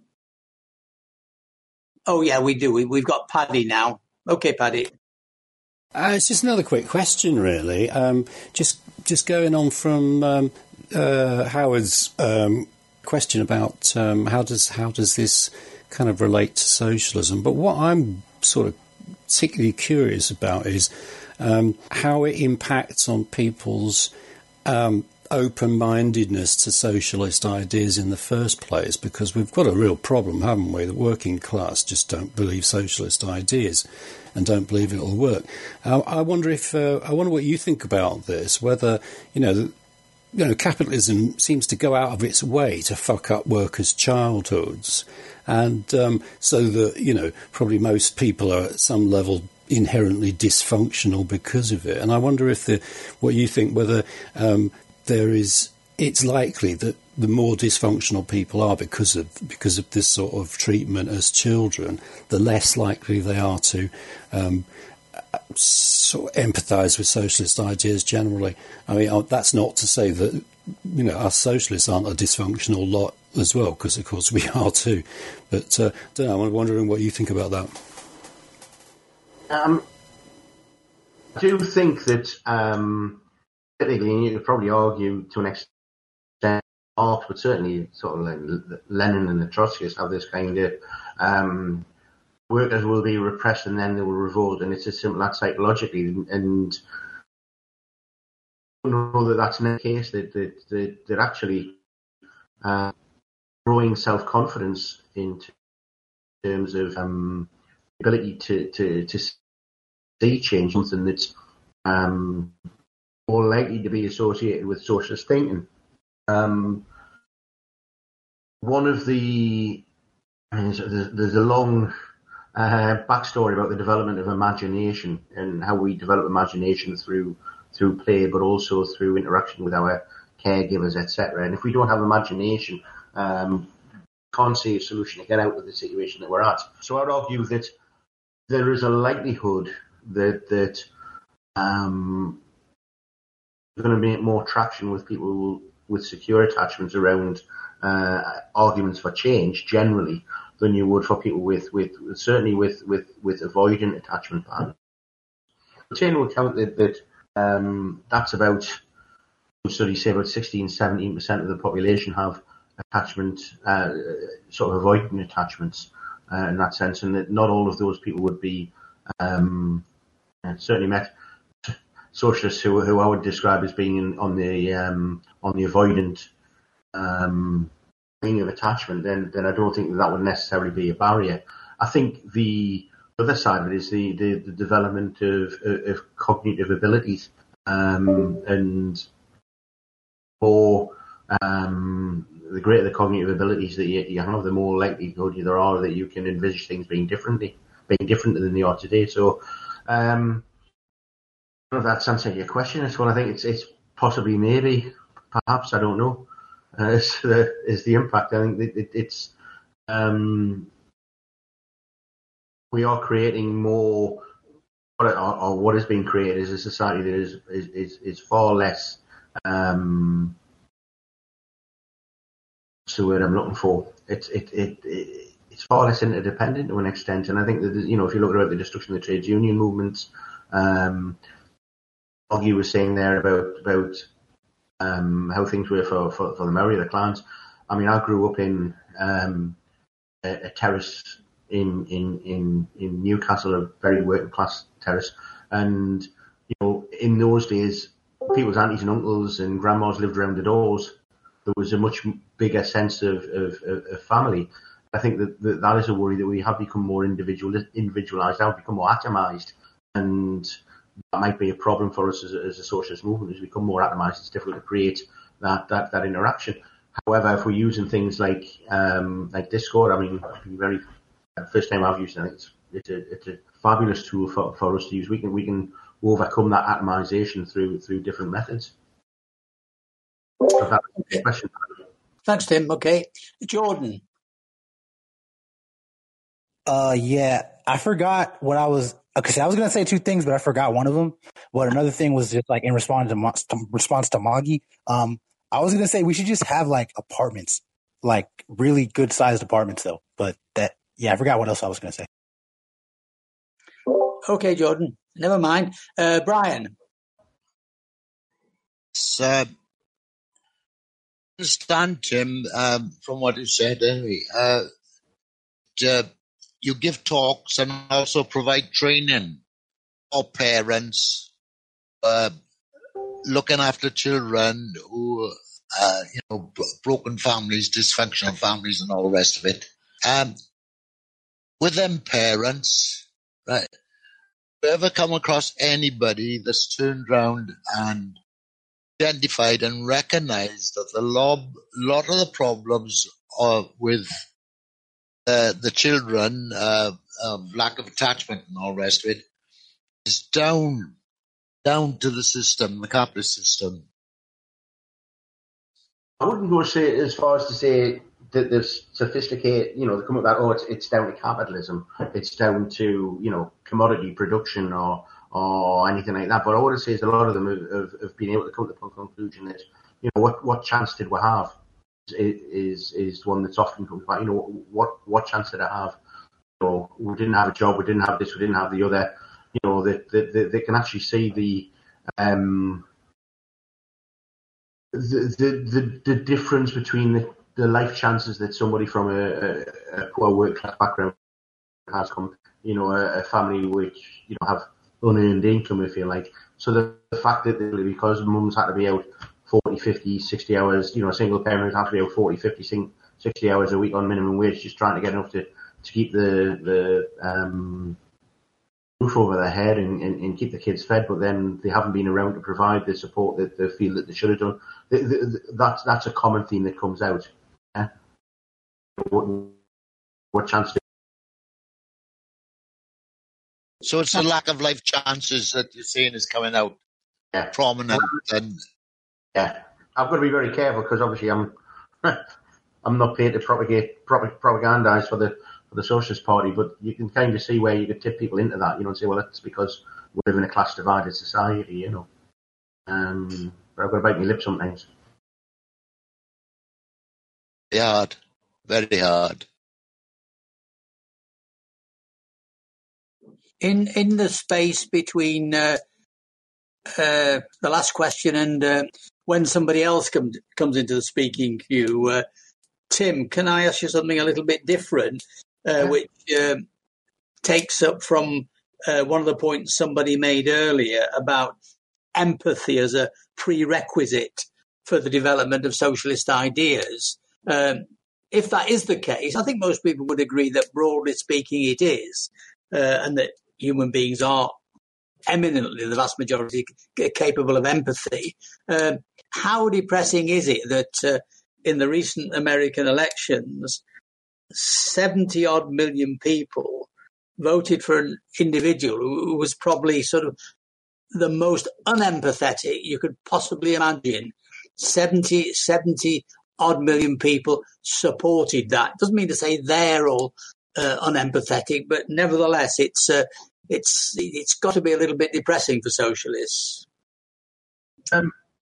[SPEAKER 1] oh, yeah, we do. We, we've got Paddy now. Okay, Paddy.
[SPEAKER 6] Uh, it's just another quick question, really. Um, just just going on from um, uh, Howard's um, question about um, how does how does this kind of relate to socialism. But what I'm sort of particularly curious about is um, how it impacts on people's um, open-mindedness to socialist ideas in the first place, because we've got a real problem, haven't we? The working class just don't believe socialist ideas and don't believe it'll work. Uh, I wonder if uh, I wonder what you think about this. Whether you know, the, you know, capitalism seems to go out of its way to fuck up workers' childhoods, and um, so that you know, probably most people are at some level inherently dysfunctional because of it. And I wonder if the what you think whether um, there is. It's likely that the more dysfunctional people are because of because of this sort of treatment as children, the less likely they are to um, sort of empathise with socialist ideas generally. I mean, that's not to say that you know us socialists aren't a dysfunctional lot as well, because of course we are too. But uh, I don't know. I'm wondering what you think about that.
[SPEAKER 3] Um, I do think that um, typically you could probably argue to an extent. Marx, but certainly sort of like Lenin and the Trotskyists have this kind of um, workers will be repressed and then they will revolt, and it's as simple as that psychologically. And I don't know that that's not the case. That that that, that actually uh, growing self confidence in terms of um, ability to to to see change, something that's um, more likely to be associated with socialist thinking. Um, one of the there's, there's a long uh, backstory about the development of imagination and how we develop imagination through through play, but also through interaction with our caregivers, et cetera. And if we don't have imagination, um, can't see a solution to get out of the situation that we're at. So I'd argue that there is a likelihood that that um, we're going to make more traction with people with secure attachments around uh, arguments for change generally than you would for people with, with certainly with, with, with avoidant attachment patterns. Take into account that, that um, that's about, studies say about sixteen, seventeen percent of the population have attachment, uh, sort of avoidant attachments uh, in that sense, and that not all of those people would be, um, certainly met socialists who, who I would describe as being in, on the um, on the avoidant um, meaning of attachment, then then I don't think that, that would necessarily be a barrier. I think the other side of it is the, the, the development of, of cognitive abilities, um, and for um, the greater the cognitive abilities that you, you have, the more likelihood there are that you can envisage things being differently, being different than they are today. So, um, I don't know if that's answering your question. It's one I think it's it's possibly, maybe, perhaps, I don't know. Uh, is the is the impact? I think it, it, it's um, we are creating more, or, or what is being created is a society that is is is, is far less. Um, what's the word I'm looking for? It's it, it it it's far less interdependent to an extent, and I think that, you know, if you look at the destruction of the trades union movements, um, Oggy was saying there about about um, how things were for, for, for the Maori, the clans. I mean, I grew up in um, a, a terrace in, in in in Newcastle, a very working class terrace, and you know, in those days, people's aunties and uncles and grandmas lived around the doors. There was a much bigger sense of, of, of family. I think that, that that is a worry, that we have become more individual, individualised, have become more atomised, and that might be a problem for us as a, as a socialist movement. As we become more atomised, it's difficult to create that, that, that interaction. However, if we're using things like um, like Discord, I mean, very first time I've used it, I think it's it's a, it's a fabulous tool for, for us to use. We can we can overcome that atomisation through through different methods. So that's the question.
[SPEAKER 1] Thanks, Tim. Okay, Jordan.
[SPEAKER 10] Uh, yeah, I forgot what I was. Okay, I was gonna say two things, but I forgot one of them. But another thing was just like in response to, to response to Moggy. Um, I was gonna say we should just have like apartments, like really good sized apartments, though. But that, yeah, I forgot what else I was gonna say.
[SPEAKER 1] Okay, Jordan. Never mind. Uh, Brian.
[SPEAKER 2] So, I understand, Tim, um, from what you said, anyway. Uh, uh, you give talks and also provide training for parents, uh, looking after children who, uh, you know, broken families, dysfunctional families, and all the rest of it. Um, with them parents, right? Have you ever come across anybody that's turned around and identified and recognized that the lot, lot of the problems are with uh, the children, uh, um, lack of attachment and all the rest of it, is down, down to the system, the capitalist system?
[SPEAKER 3] I wouldn't go say as far as to say that there's sophisticated, you know, they come up with that, oh, it's, it's down to capitalism, it's down to, you know, commodity production or or anything like that. But I would say is a lot of them have, have, have been able to come to the conclusion that, you know, what, what chance did we have is is one that's often comes back. You know, what what chance did I have? You know, we didn't have a job, we didn't have this, we didn't have the other. You know, that they, they, they can actually see the um the the the, the difference between the, the life chances that somebody from a, a, a poor working class background has come. You know, a, a family which, you know, have unearned income, if you like. So the, the fact that because mums had to be out forty, fifty, sixty hours, you know, a single parent has to be out forty, fifty, sixty hours a week on minimum wage, just trying to get enough to, to keep the, the um, roof over their head and, and, and keep the kids fed, but then they haven't been around to provide the support that they feel that they should have done. The, the, the, that's, that's a common theme that comes out. Yeah? What, what chance do
[SPEAKER 2] So it's the lack of life chances that you're saying is coming out
[SPEAKER 3] yeah.
[SPEAKER 2] prominent. And
[SPEAKER 3] yeah, I've got to be very careful because obviously I'm I'm not paid to propagate propagandize for the for the Socialist Party, but you can kind of see where you could tip people into that, you know, and say, well, it's because we live in a class divided society, you know. Um, but I've got to bite my lip sometimes.
[SPEAKER 2] Very hard. Very hard.
[SPEAKER 1] In in the space between uh, uh, the last question and uh, when somebody else comes comes into the speaking queue, uh, Tim, can I ask you something a little bit different, uh, which uh, takes up from uh, one of the points somebody made earlier about empathy as a prerequisite for the development of socialist ideas. Um, if that is the case, I think most people would agree that broadly speaking it is, uh, and that human beings are eminently, the vast majority, c- capable of empathy. Um, how depressing is it that uh, in the recent American elections, seventy odd million people voted for an individual who was probably sort of the most unempathetic you could possibly imagine? seventy, seventy odd million people supported that. Doesn't mean to say they're all uh, unempathetic, but nevertheless, it's uh, it's it's got to be a little bit depressing for socialists.
[SPEAKER 3] Um,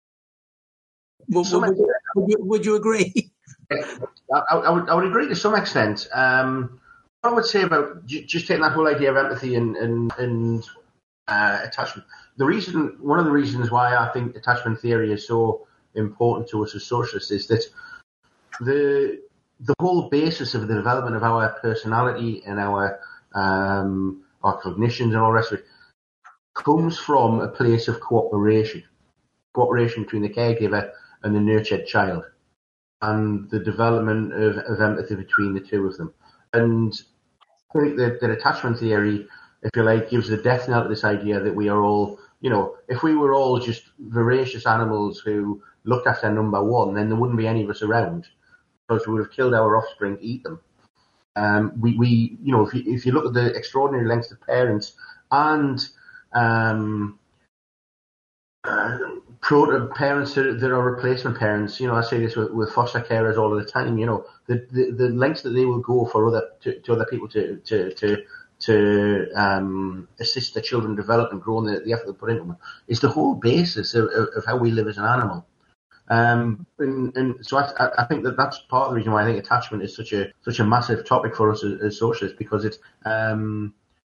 [SPEAKER 1] would, would, would, you, would you agree?
[SPEAKER 3] I, I, would, I would agree to some extent. Um, what I would say about just taking that whole idea of empathy and and, and uh, attachment. The reason, one of the reasons why I think attachment theory is so important to us as socialists is that the the whole basis of the development of our personality and our um, our cognitions and all the rest of it comes from a place of cooperation, cooperation between the caregiver and the nurtured child, and the development of, of empathy between the two of them. And I think that, that attachment theory, if you like, gives the death knell to this idea that we are all, you know, if we were all just voracious animals who looked after number one, then there wouldn't be any of us around, because we would have killed our offspring to eat them. Um, we, we, you know, if you, if you look at the extraordinary lengths of parents and um, uh, pro parents that, that are replacement parents, you know, I say this with, with foster carers all of the time. You know, the, the, the lengths that they will go for other to, to other people to to to, to um, assist their children develop and grow, and the, the effort they put into them is the whole basis of, of, of how we live as an animal. Um, and, and so I, I think that that's part of the reason why I think attachment is such a such a massive topic for us as, as socialists, because it's um,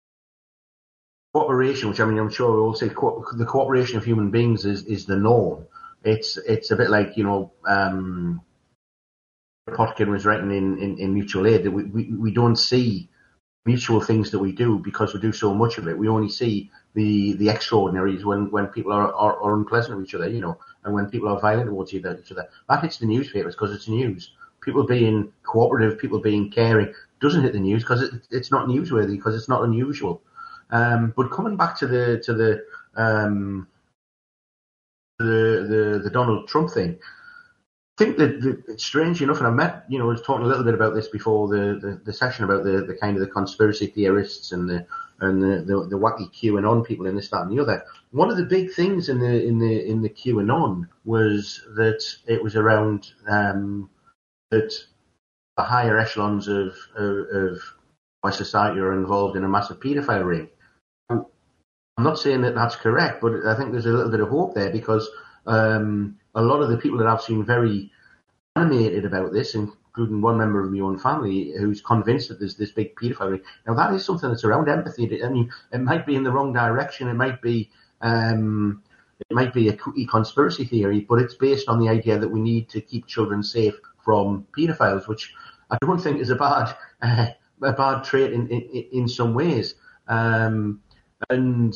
[SPEAKER 3] cooperation, which I mean I'm sure we all say co- the cooperation of human beings is, is the norm. It's it's a bit like, you know, um, Potkin was writing in, in, in mutual aid that we, we, we don't see mutual things that we do because we do so much of it. We only see the the extraordinaries when, when people are, are, are unpleasant with each other, you know, and when people are violent towards each other. That hits the newspapers because it's news. People being cooperative, people being caring, doesn't hit the news because it, it's not newsworthy, because it's not unusual. Um, but coming back to the to the um, the, the the Donald Trump thing, I think that, that it's strange enough, and I met, you know, I was talking a little bit about this before the, the, the session about the, the kind of the conspiracy theorists and the and the, the, the wacky QAnon people and this, that, and the other. One of the big things in the in the in the QAnon was that it was around um, that the higher echelons of of, of our society are involved in a massive paedophile ring. I'm not saying that that's correct, but I think there's a little bit of hope there, because um, a lot of the people that I've seen very animated about this, including one member of my own family who's convinced that there's this big paedophile ring. Now, that is something that's around empathy. I mean, it might be in the wrong direction. It might be um, it might be a cookie conspiracy theory, but it's based on the idea that we need to keep children safe from paedophiles, which I don't think is a bad uh, a bad trait in in, in some ways. Um, and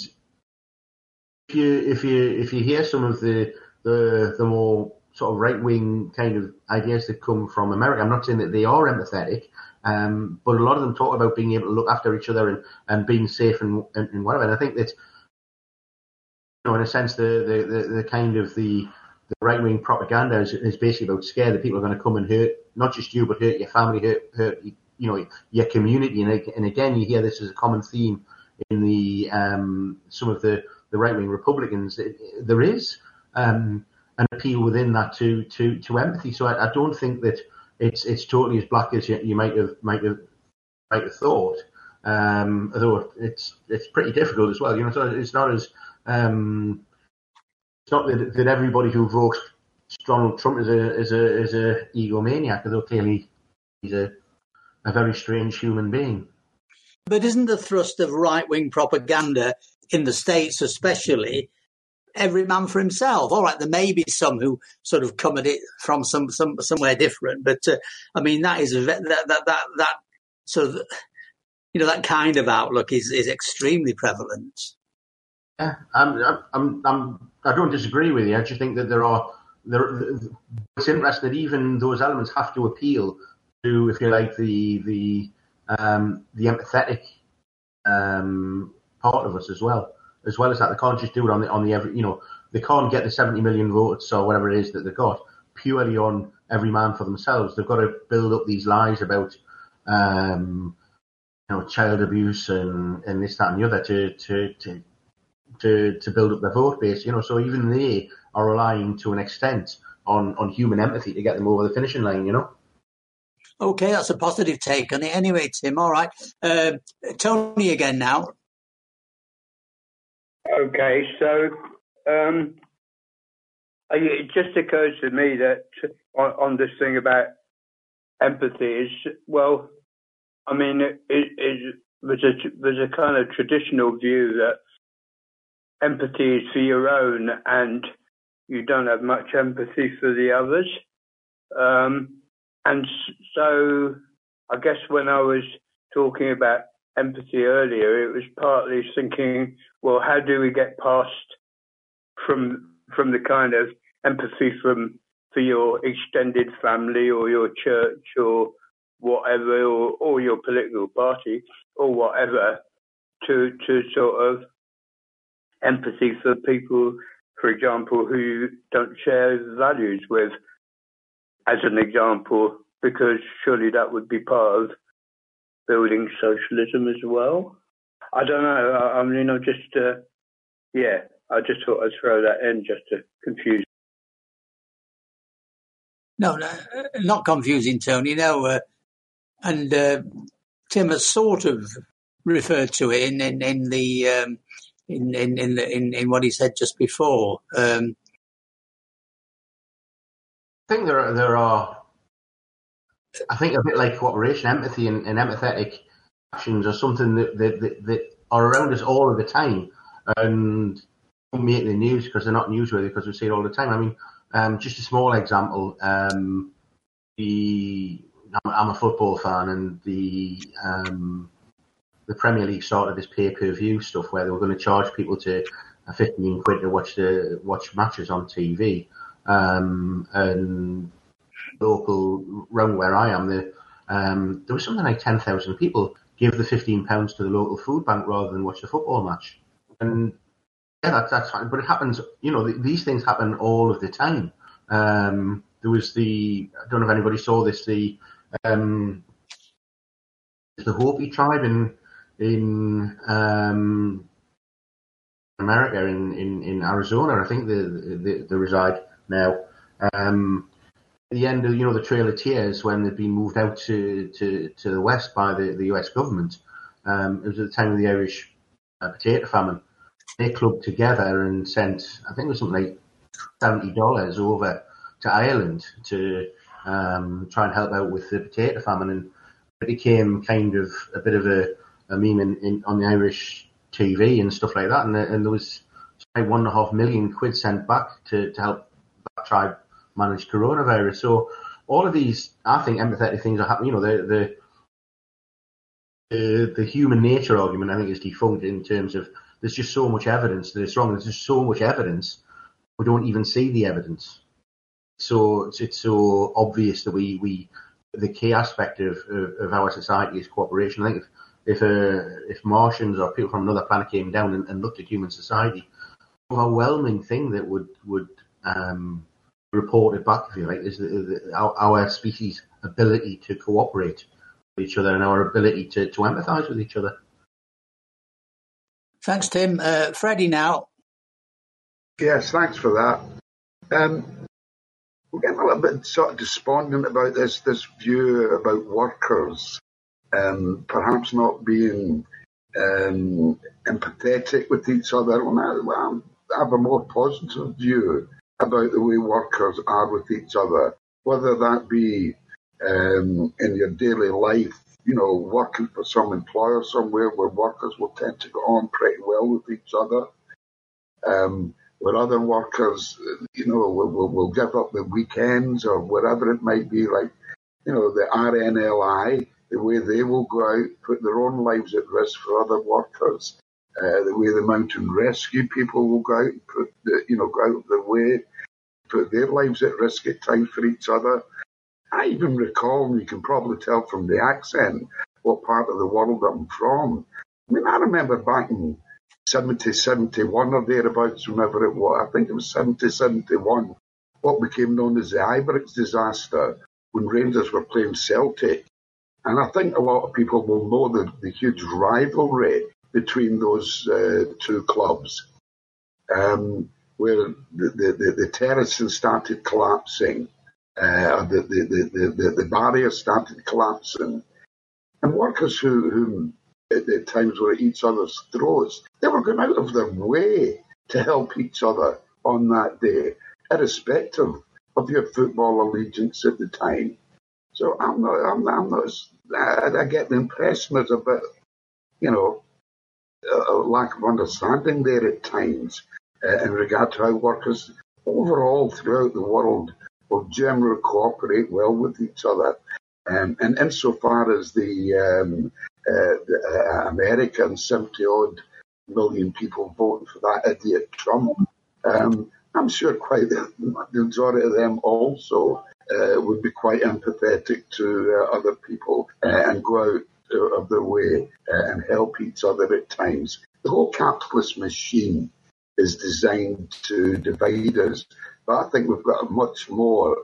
[SPEAKER 3] if you if you if you hear some of the the the more sort of right wing kind of ideas that come from America, I'm not saying that they are empathetic, um, but a lot of them talk about being able to look after each other and, and being safe and, and, and whatever. And I think that, you know, in a sense, the the, the, the kind of the, the right wing propaganda is, is basically about scare that people are going to come and hurt not just you, but hurt your family, hurt hurt you know your community. And, and again, you hear this as a common theme in the um, some of the, the right wing Republicans. It, it, there is um, an appeal within that to to, to empathy. So I, I don't think that it's it's totally as black as you, you might have might have might have thought. Um, although it's it's pretty difficult as well. You know, so it's not as um, it's not that, that everybody who votes Donald Trump is a is a is a egomaniac, although clearly he's a a very strange human being.
[SPEAKER 1] But isn't the thrust of right-wing propaganda in the States especially every man for himself? All right, there may be some who sort of come at it from some, some somewhere different, but uh, I mean that is a, that, that that that sort of, you know, that kind of outlook is is extremely prevalent.
[SPEAKER 3] Yeah, I'm, I'm, I'm, I don't disagree with you. I just think that there are there. It's interesting that even those elements have to appeal to, if you like, the the um, the empathetic um, part of us as well. As well as that, they can't just do it on the on the every. You know, they can't get the seventy million votes or whatever it is that they got purely on every man for themselves. They've got to build up these lies about, um, you know, child abuse and, and this, that, and the other to to to to to build up their vote base. You know, so even they are relying to an extent on on human empathy to get them over the finishing line. You know.
[SPEAKER 1] Okay, that's a positive take on it. Anyway, Tim, all right. Uh, Tony again now.
[SPEAKER 7] Okay, so um, it just occurs to me that on, on this thing about empathy is, well, I mean, it, it, there's, a, there's a kind of traditional view that empathy is for your own and you don't have much empathy for the others. Um, and so I guess when I was talking about empathy earlier, it was partly thinking, well, how do we get past from from the kind of empathy from for your extended family or your church or whatever, or, or your political party or whatever, to to sort of empathy for people, for example, who you don't share values with, as an example, because surely that would be part of building socialism as well. I don't know. I, I mean, I just, uh, yeah, I just thought I'd throw that in just to confuse.
[SPEAKER 1] No, no, not confusing, Tony. No, uh, and uh, Tim has sort of referred to it in in, in the um, in in in, the, in in what he said just before. Um,
[SPEAKER 3] I think there are, there are. I think a bit like cooperation, empathy, and, and empathetic actions are something that, that, that, that are around us all of the time, and don't make the news because they're not newsworthy because we see it all the time. I mean, um, just a small example. Um, the I'm, I'm a football fan, and the um, the Premier League started this pay-per-view stuff where they were going to charge people to uh, fifteen quid to watch the watch matches on T V, um, and local round where I am, the, um, there was something like ten thousand people give the fifteen pounds to the local food bank rather than watch the football match. And yeah, that, that's fine. But it happens, you know, th- these things happen all of the time. Um, there was the, I don't know if anybody saw this, the um, the Hopi tribe in in um, America, in, in, in Arizona, I think they, they, they reside now. Um, At the end of, you know, the Trail of Tears, when they'd been moved out to, to, to the west by the, the U S government, um, it was at the time of the Irish uh, potato famine. They clubbed together and sent, I think it was something like seventy dollars over to Ireland to um, try and help out with the potato famine. And it became kind of a bit of a, a meme in, in, on the Irish T V and stuff like that. And, and there was like one and a half million quid sent back to, to help that tribe manage coronavirus. So all of these, I think, empathetic things are happening. You know, the the the, the human nature argument, I think, is defunct in terms of there's just so much evidence that it's wrong. There's just so much evidence we don't even see the evidence. So it's, it's so obvious that we, we the key aspect of, of, of our society is cooperation. I think if if, uh, if Martians or people from another planet came down and, and looked at human society, the overwhelming thing that would would um, reported back, if you like, is the, the, our, our species' ability to cooperate with each other and our ability to, to empathise with each other.
[SPEAKER 1] Thanks, Tim. Uh, Freddie now.
[SPEAKER 9] Yes, thanks for that. Um, we're getting a little bit sort of despondent about this this view about workers um, perhaps not being um, empathetic with each other. Well, I have a more positive view. about the way workers are with each other, whether that be um, in your daily life, you know, working for some employer somewhere where workers will tend to get on pretty well with each other, um, where other workers, you know, will, will, will give up the weekends or whatever it might be, like, you know, the R N L I, the way they will go out, put their own lives at risk for other workers, uh, the way the mountain rescue people will go out, put the, you know, go out of their way, put their lives at risk at times for each other. I even recall, and you can probably tell from the accent, what part of the world I'm from. I mean, I remember back in seventy, seventy-one or thereabouts, whenever it was, I think it was seventy, seventy-one, what became known as the Ibrox disaster, when Rangers were playing Celtic. And I think a lot of people will know the, the huge rivalry between those uh, two clubs, um, where the, the, the, the terraces started collapsing. Uh, the, the, the, the, the barriers started collapsing. And workers who, who at, at times were at each other's throats, they were going out of their way to help each other on that day, irrespective of your football allegiance at the time. So I'm not, I'm not, I'm not I, I get the impression there's a bit, you know, a lack of understanding there at times uh, in regard to how workers overall throughout the world will generally cooperate well with each other. Um, and insofar as the, um, uh, the uh, American seventy-odd million people voting for that idiot Trump, um, I'm sure quite the, the majority of them also uh, would be quite empathetic to uh, other people uh, and go out of their way uh, and help each other at times. The whole capitalist machine is designed to divide us. But I think we've got much more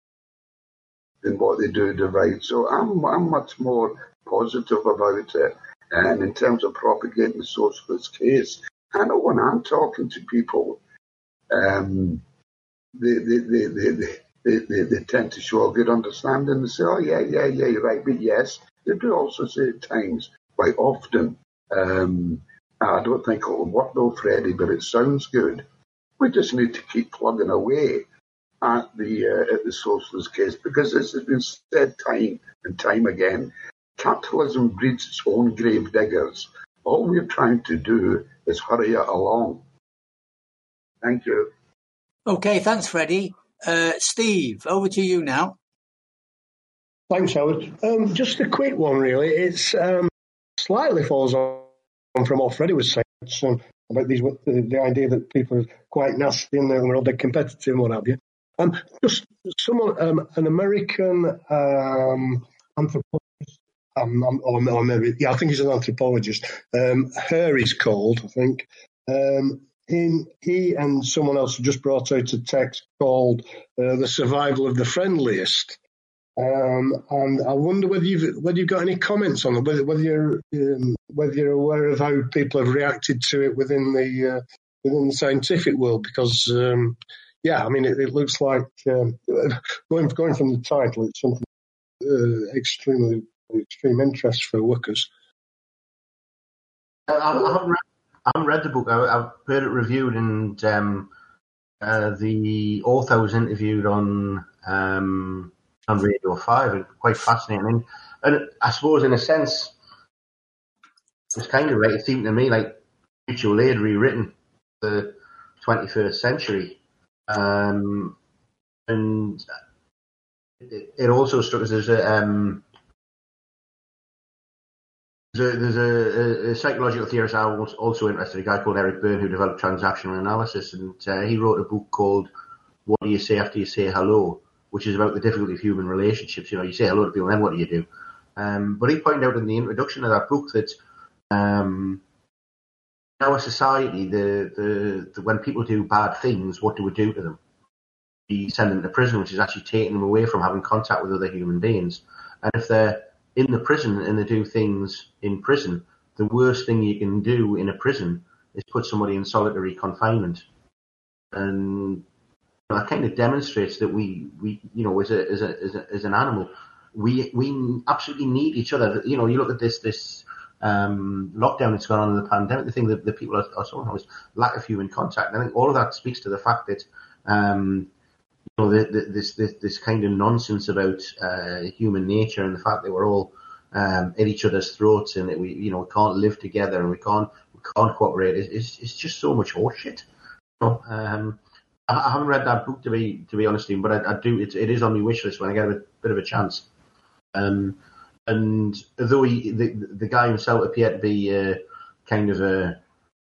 [SPEAKER 9] than what they do divide. So I'm I'm much more positive about it. And in terms of propagating the socialist case, I know when I'm talking to people, um, they, they, they, they, they, they, they tend to show a good understanding. They say, oh, yeah, yeah, yeah, you're right. But yes, they do also say at times, quite often, um, I don't think it'll work though, Freddie, but it sounds good. We just need to keep plugging away at the uh, at the socialist case, because this has been said time and time again. Capitalism breeds its own grave diggers. All we're trying to do is hurry it along. Thank you.
[SPEAKER 1] Okay, thanks, Freddie. Uh, Steve, over to you now.
[SPEAKER 11] Thanks, Howard. Um, just a quick one, really. It's um, slightly falls on from what Freddie was saying. It's, um, about these, the, the idea that people are quite nasty and we're all dead competitive and what have you. Um, just someone, um, an American um, anthropologist, um, or, or maybe, yeah, I think he's an anthropologist. Um, Hare is called, I think. Um, he, he and someone else just brought out a text called uh, "The Survival of the Friendliest." Um, and I wonder whether you've whether you've got any comments on it, whether whether you're um, whether you're aware of how people have reacted to it within the uh, within the scientific world. Because um, yeah, I mean, it, it looks like um, going going from the title, it's something uh, extremely extreme interest for workers.
[SPEAKER 3] I, I, haven't read, I haven't read the book. I, I've heard it reviewed, and um, uh, the author was interviewed on. Um, on Radio five, and quite fascinating. And I suppose, in a sense, it's kind of right. It seemed to me like mutual aid rewritten the twenty-first century. Um, and it, it also struck us as a, um, there's a, there's a, a psychological theorist I was also interested in, a guy called Eric Byrne, who developed transactional analysis, and uh, he wrote a book called "What Do You Say After You Say Hello?", which is about the difficulty of human relationships. You know, you say hello to people, then what do you do? Um, but he pointed out in the introduction of that book that um, in our society, the, the, the when people do bad things, what do we do to them? We send them to prison, which is actually taking them away from having contact with other human beings. And if they're in the prison and they do things in prison, the worst thing you can do in a prison is put somebody in solitary confinement. And that kind of demonstrates that we, we, you know, as a, as a, as a, as an animal, we, we absolutely need each other. You know, you look at this, this, um, lockdown that's gone on in the pandemic, the thing that, that people are, are showing is lack of human contact. And I think all of that speaks to the fact that, um, you know, the, the, this, this this kind of nonsense about uh, human nature and the fact that we're all um, at each other's throats and that we, you know, we can't live together and we can't we can't cooperate. It's, it's, it's just so much horseshit. You know, um, I, I haven't read that book to be to be honest, Steve, but I, I do. It, it is on my wish list when I get a bit, bit of a chance. Um, and although he, the the guy himself appeared to be uh, kind of a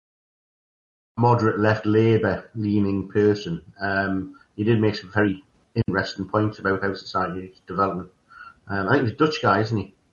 [SPEAKER 3] moderate left Labour leaning person, um, he did make some very interesting points about how society is developing. Um, I think he's a Dutch guy, isn't he?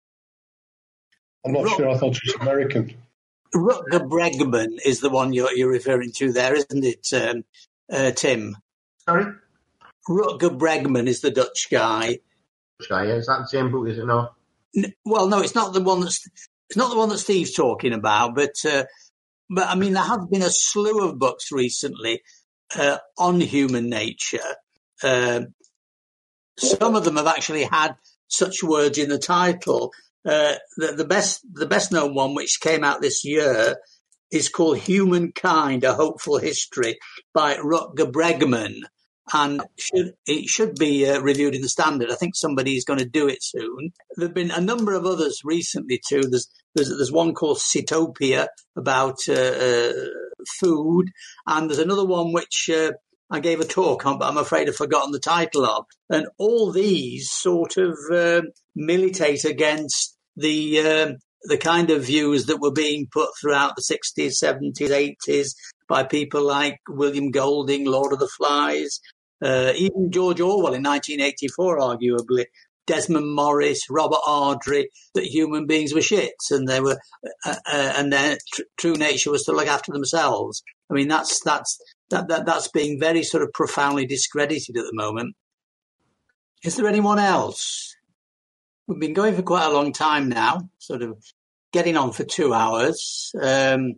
[SPEAKER 11] I'm not sure. I thought he was American.
[SPEAKER 1] Rutger Bregman is the one you're, you're referring to there, isn't it, um, uh, Tim?
[SPEAKER 3] Sorry?
[SPEAKER 1] Rutger Bregman is the Dutch guy.
[SPEAKER 3] Dutch guy, yeah. Is that the same book, is it not?
[SPEAKER 1] N- well, no, it's not the one that's it's not the one that Steve's talking about, but uh, but I mean there have been a slew of books recently uh, on human nature. Uh, some of them have actually had such words in the title. Uh, the, the best the best known one, which came out this year, is called Humankind: A Hopeful History by Rutger Bregman, and should, it should be uh, reviewed in the Standard. I think somebody's going to do it soon. There have been a number of others recently too. There's there's, there's one called Citopia about uh, uh, food, and there's another one which uh, I gave a talk on, but I'm afraid I've forgotten the title of. And all these sort of uh, militate against the um, the kind of views that were being put throughout the sixties, seventies, eighties by people like William Golding, Lord of the Flies, uh, even George Orwell in nineteen eighty-four, arguably, Desmond Morris, Robert Ardrey, that human beings were shit and they were, uh, uh, and their tr- true nature was to look after themselves. I mean, that's that's that, that that's being very sort of profoundly discredited at the moment. Is there anyone else? We've been going for quite a long time now, sort of getting on for two hours. Um,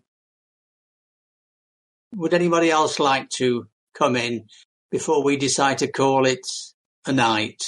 [SPEAKER 1] would anybody else like to come in before we decide to call it a night?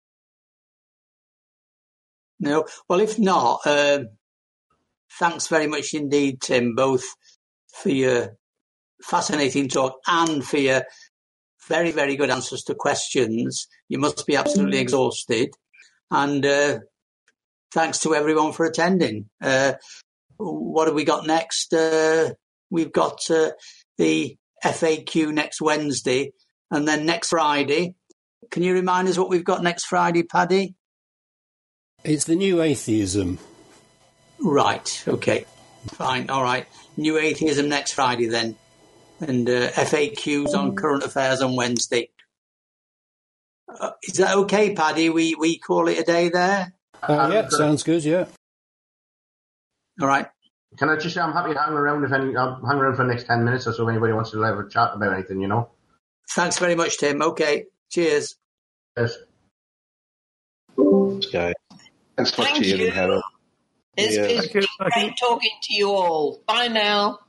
[SPEAKER 1] No? Well, if not, uh, thanks very much indeed, Tim, both for your fascinating talk and for your very, very good answers to questions. You must be absolutely exhausted. And uh, thanks to everyone for attending. Uh, what have we got next? Uh, we've got uh, the F A Q next Wednesday, and then next Friday. Can you remind us what we've got next Friday, Paddy?
[SPEAKER 6] It's the new atheism.
[SPEAKER 1] Right, okay. Fine, all right. New atheism next Friday then. And uh, F A Qs on current affairs on Wednesday. Uh, is that okay, Paddy? We we call it a day there?
[SPEAKER 6] Uh, yeah, sounds good, yeah.
[SPEAKER 1] All right.
[SPEAKER 3] Can I just say I'm happy to hang around if any, I'll hang around for the next ten minutes or so if anybody wants to have a chat about anything, you know?
[SPEAKER 1] Thanks very much, Tim. Okay, cheers.
[SPEAKER 3] Yes.
[SPEAKER 12] Okay. Thanks for
[SPEAKER 5] Thank
[SPEAKER 12] tuning in,
[SPEAKER 5] you.
[SPEAKER 12] Harold.
[SPEAKER 5] It's
[SPEAKER 12] Yeah.
[SPEAKER 5] been great talking to you all. Bye now.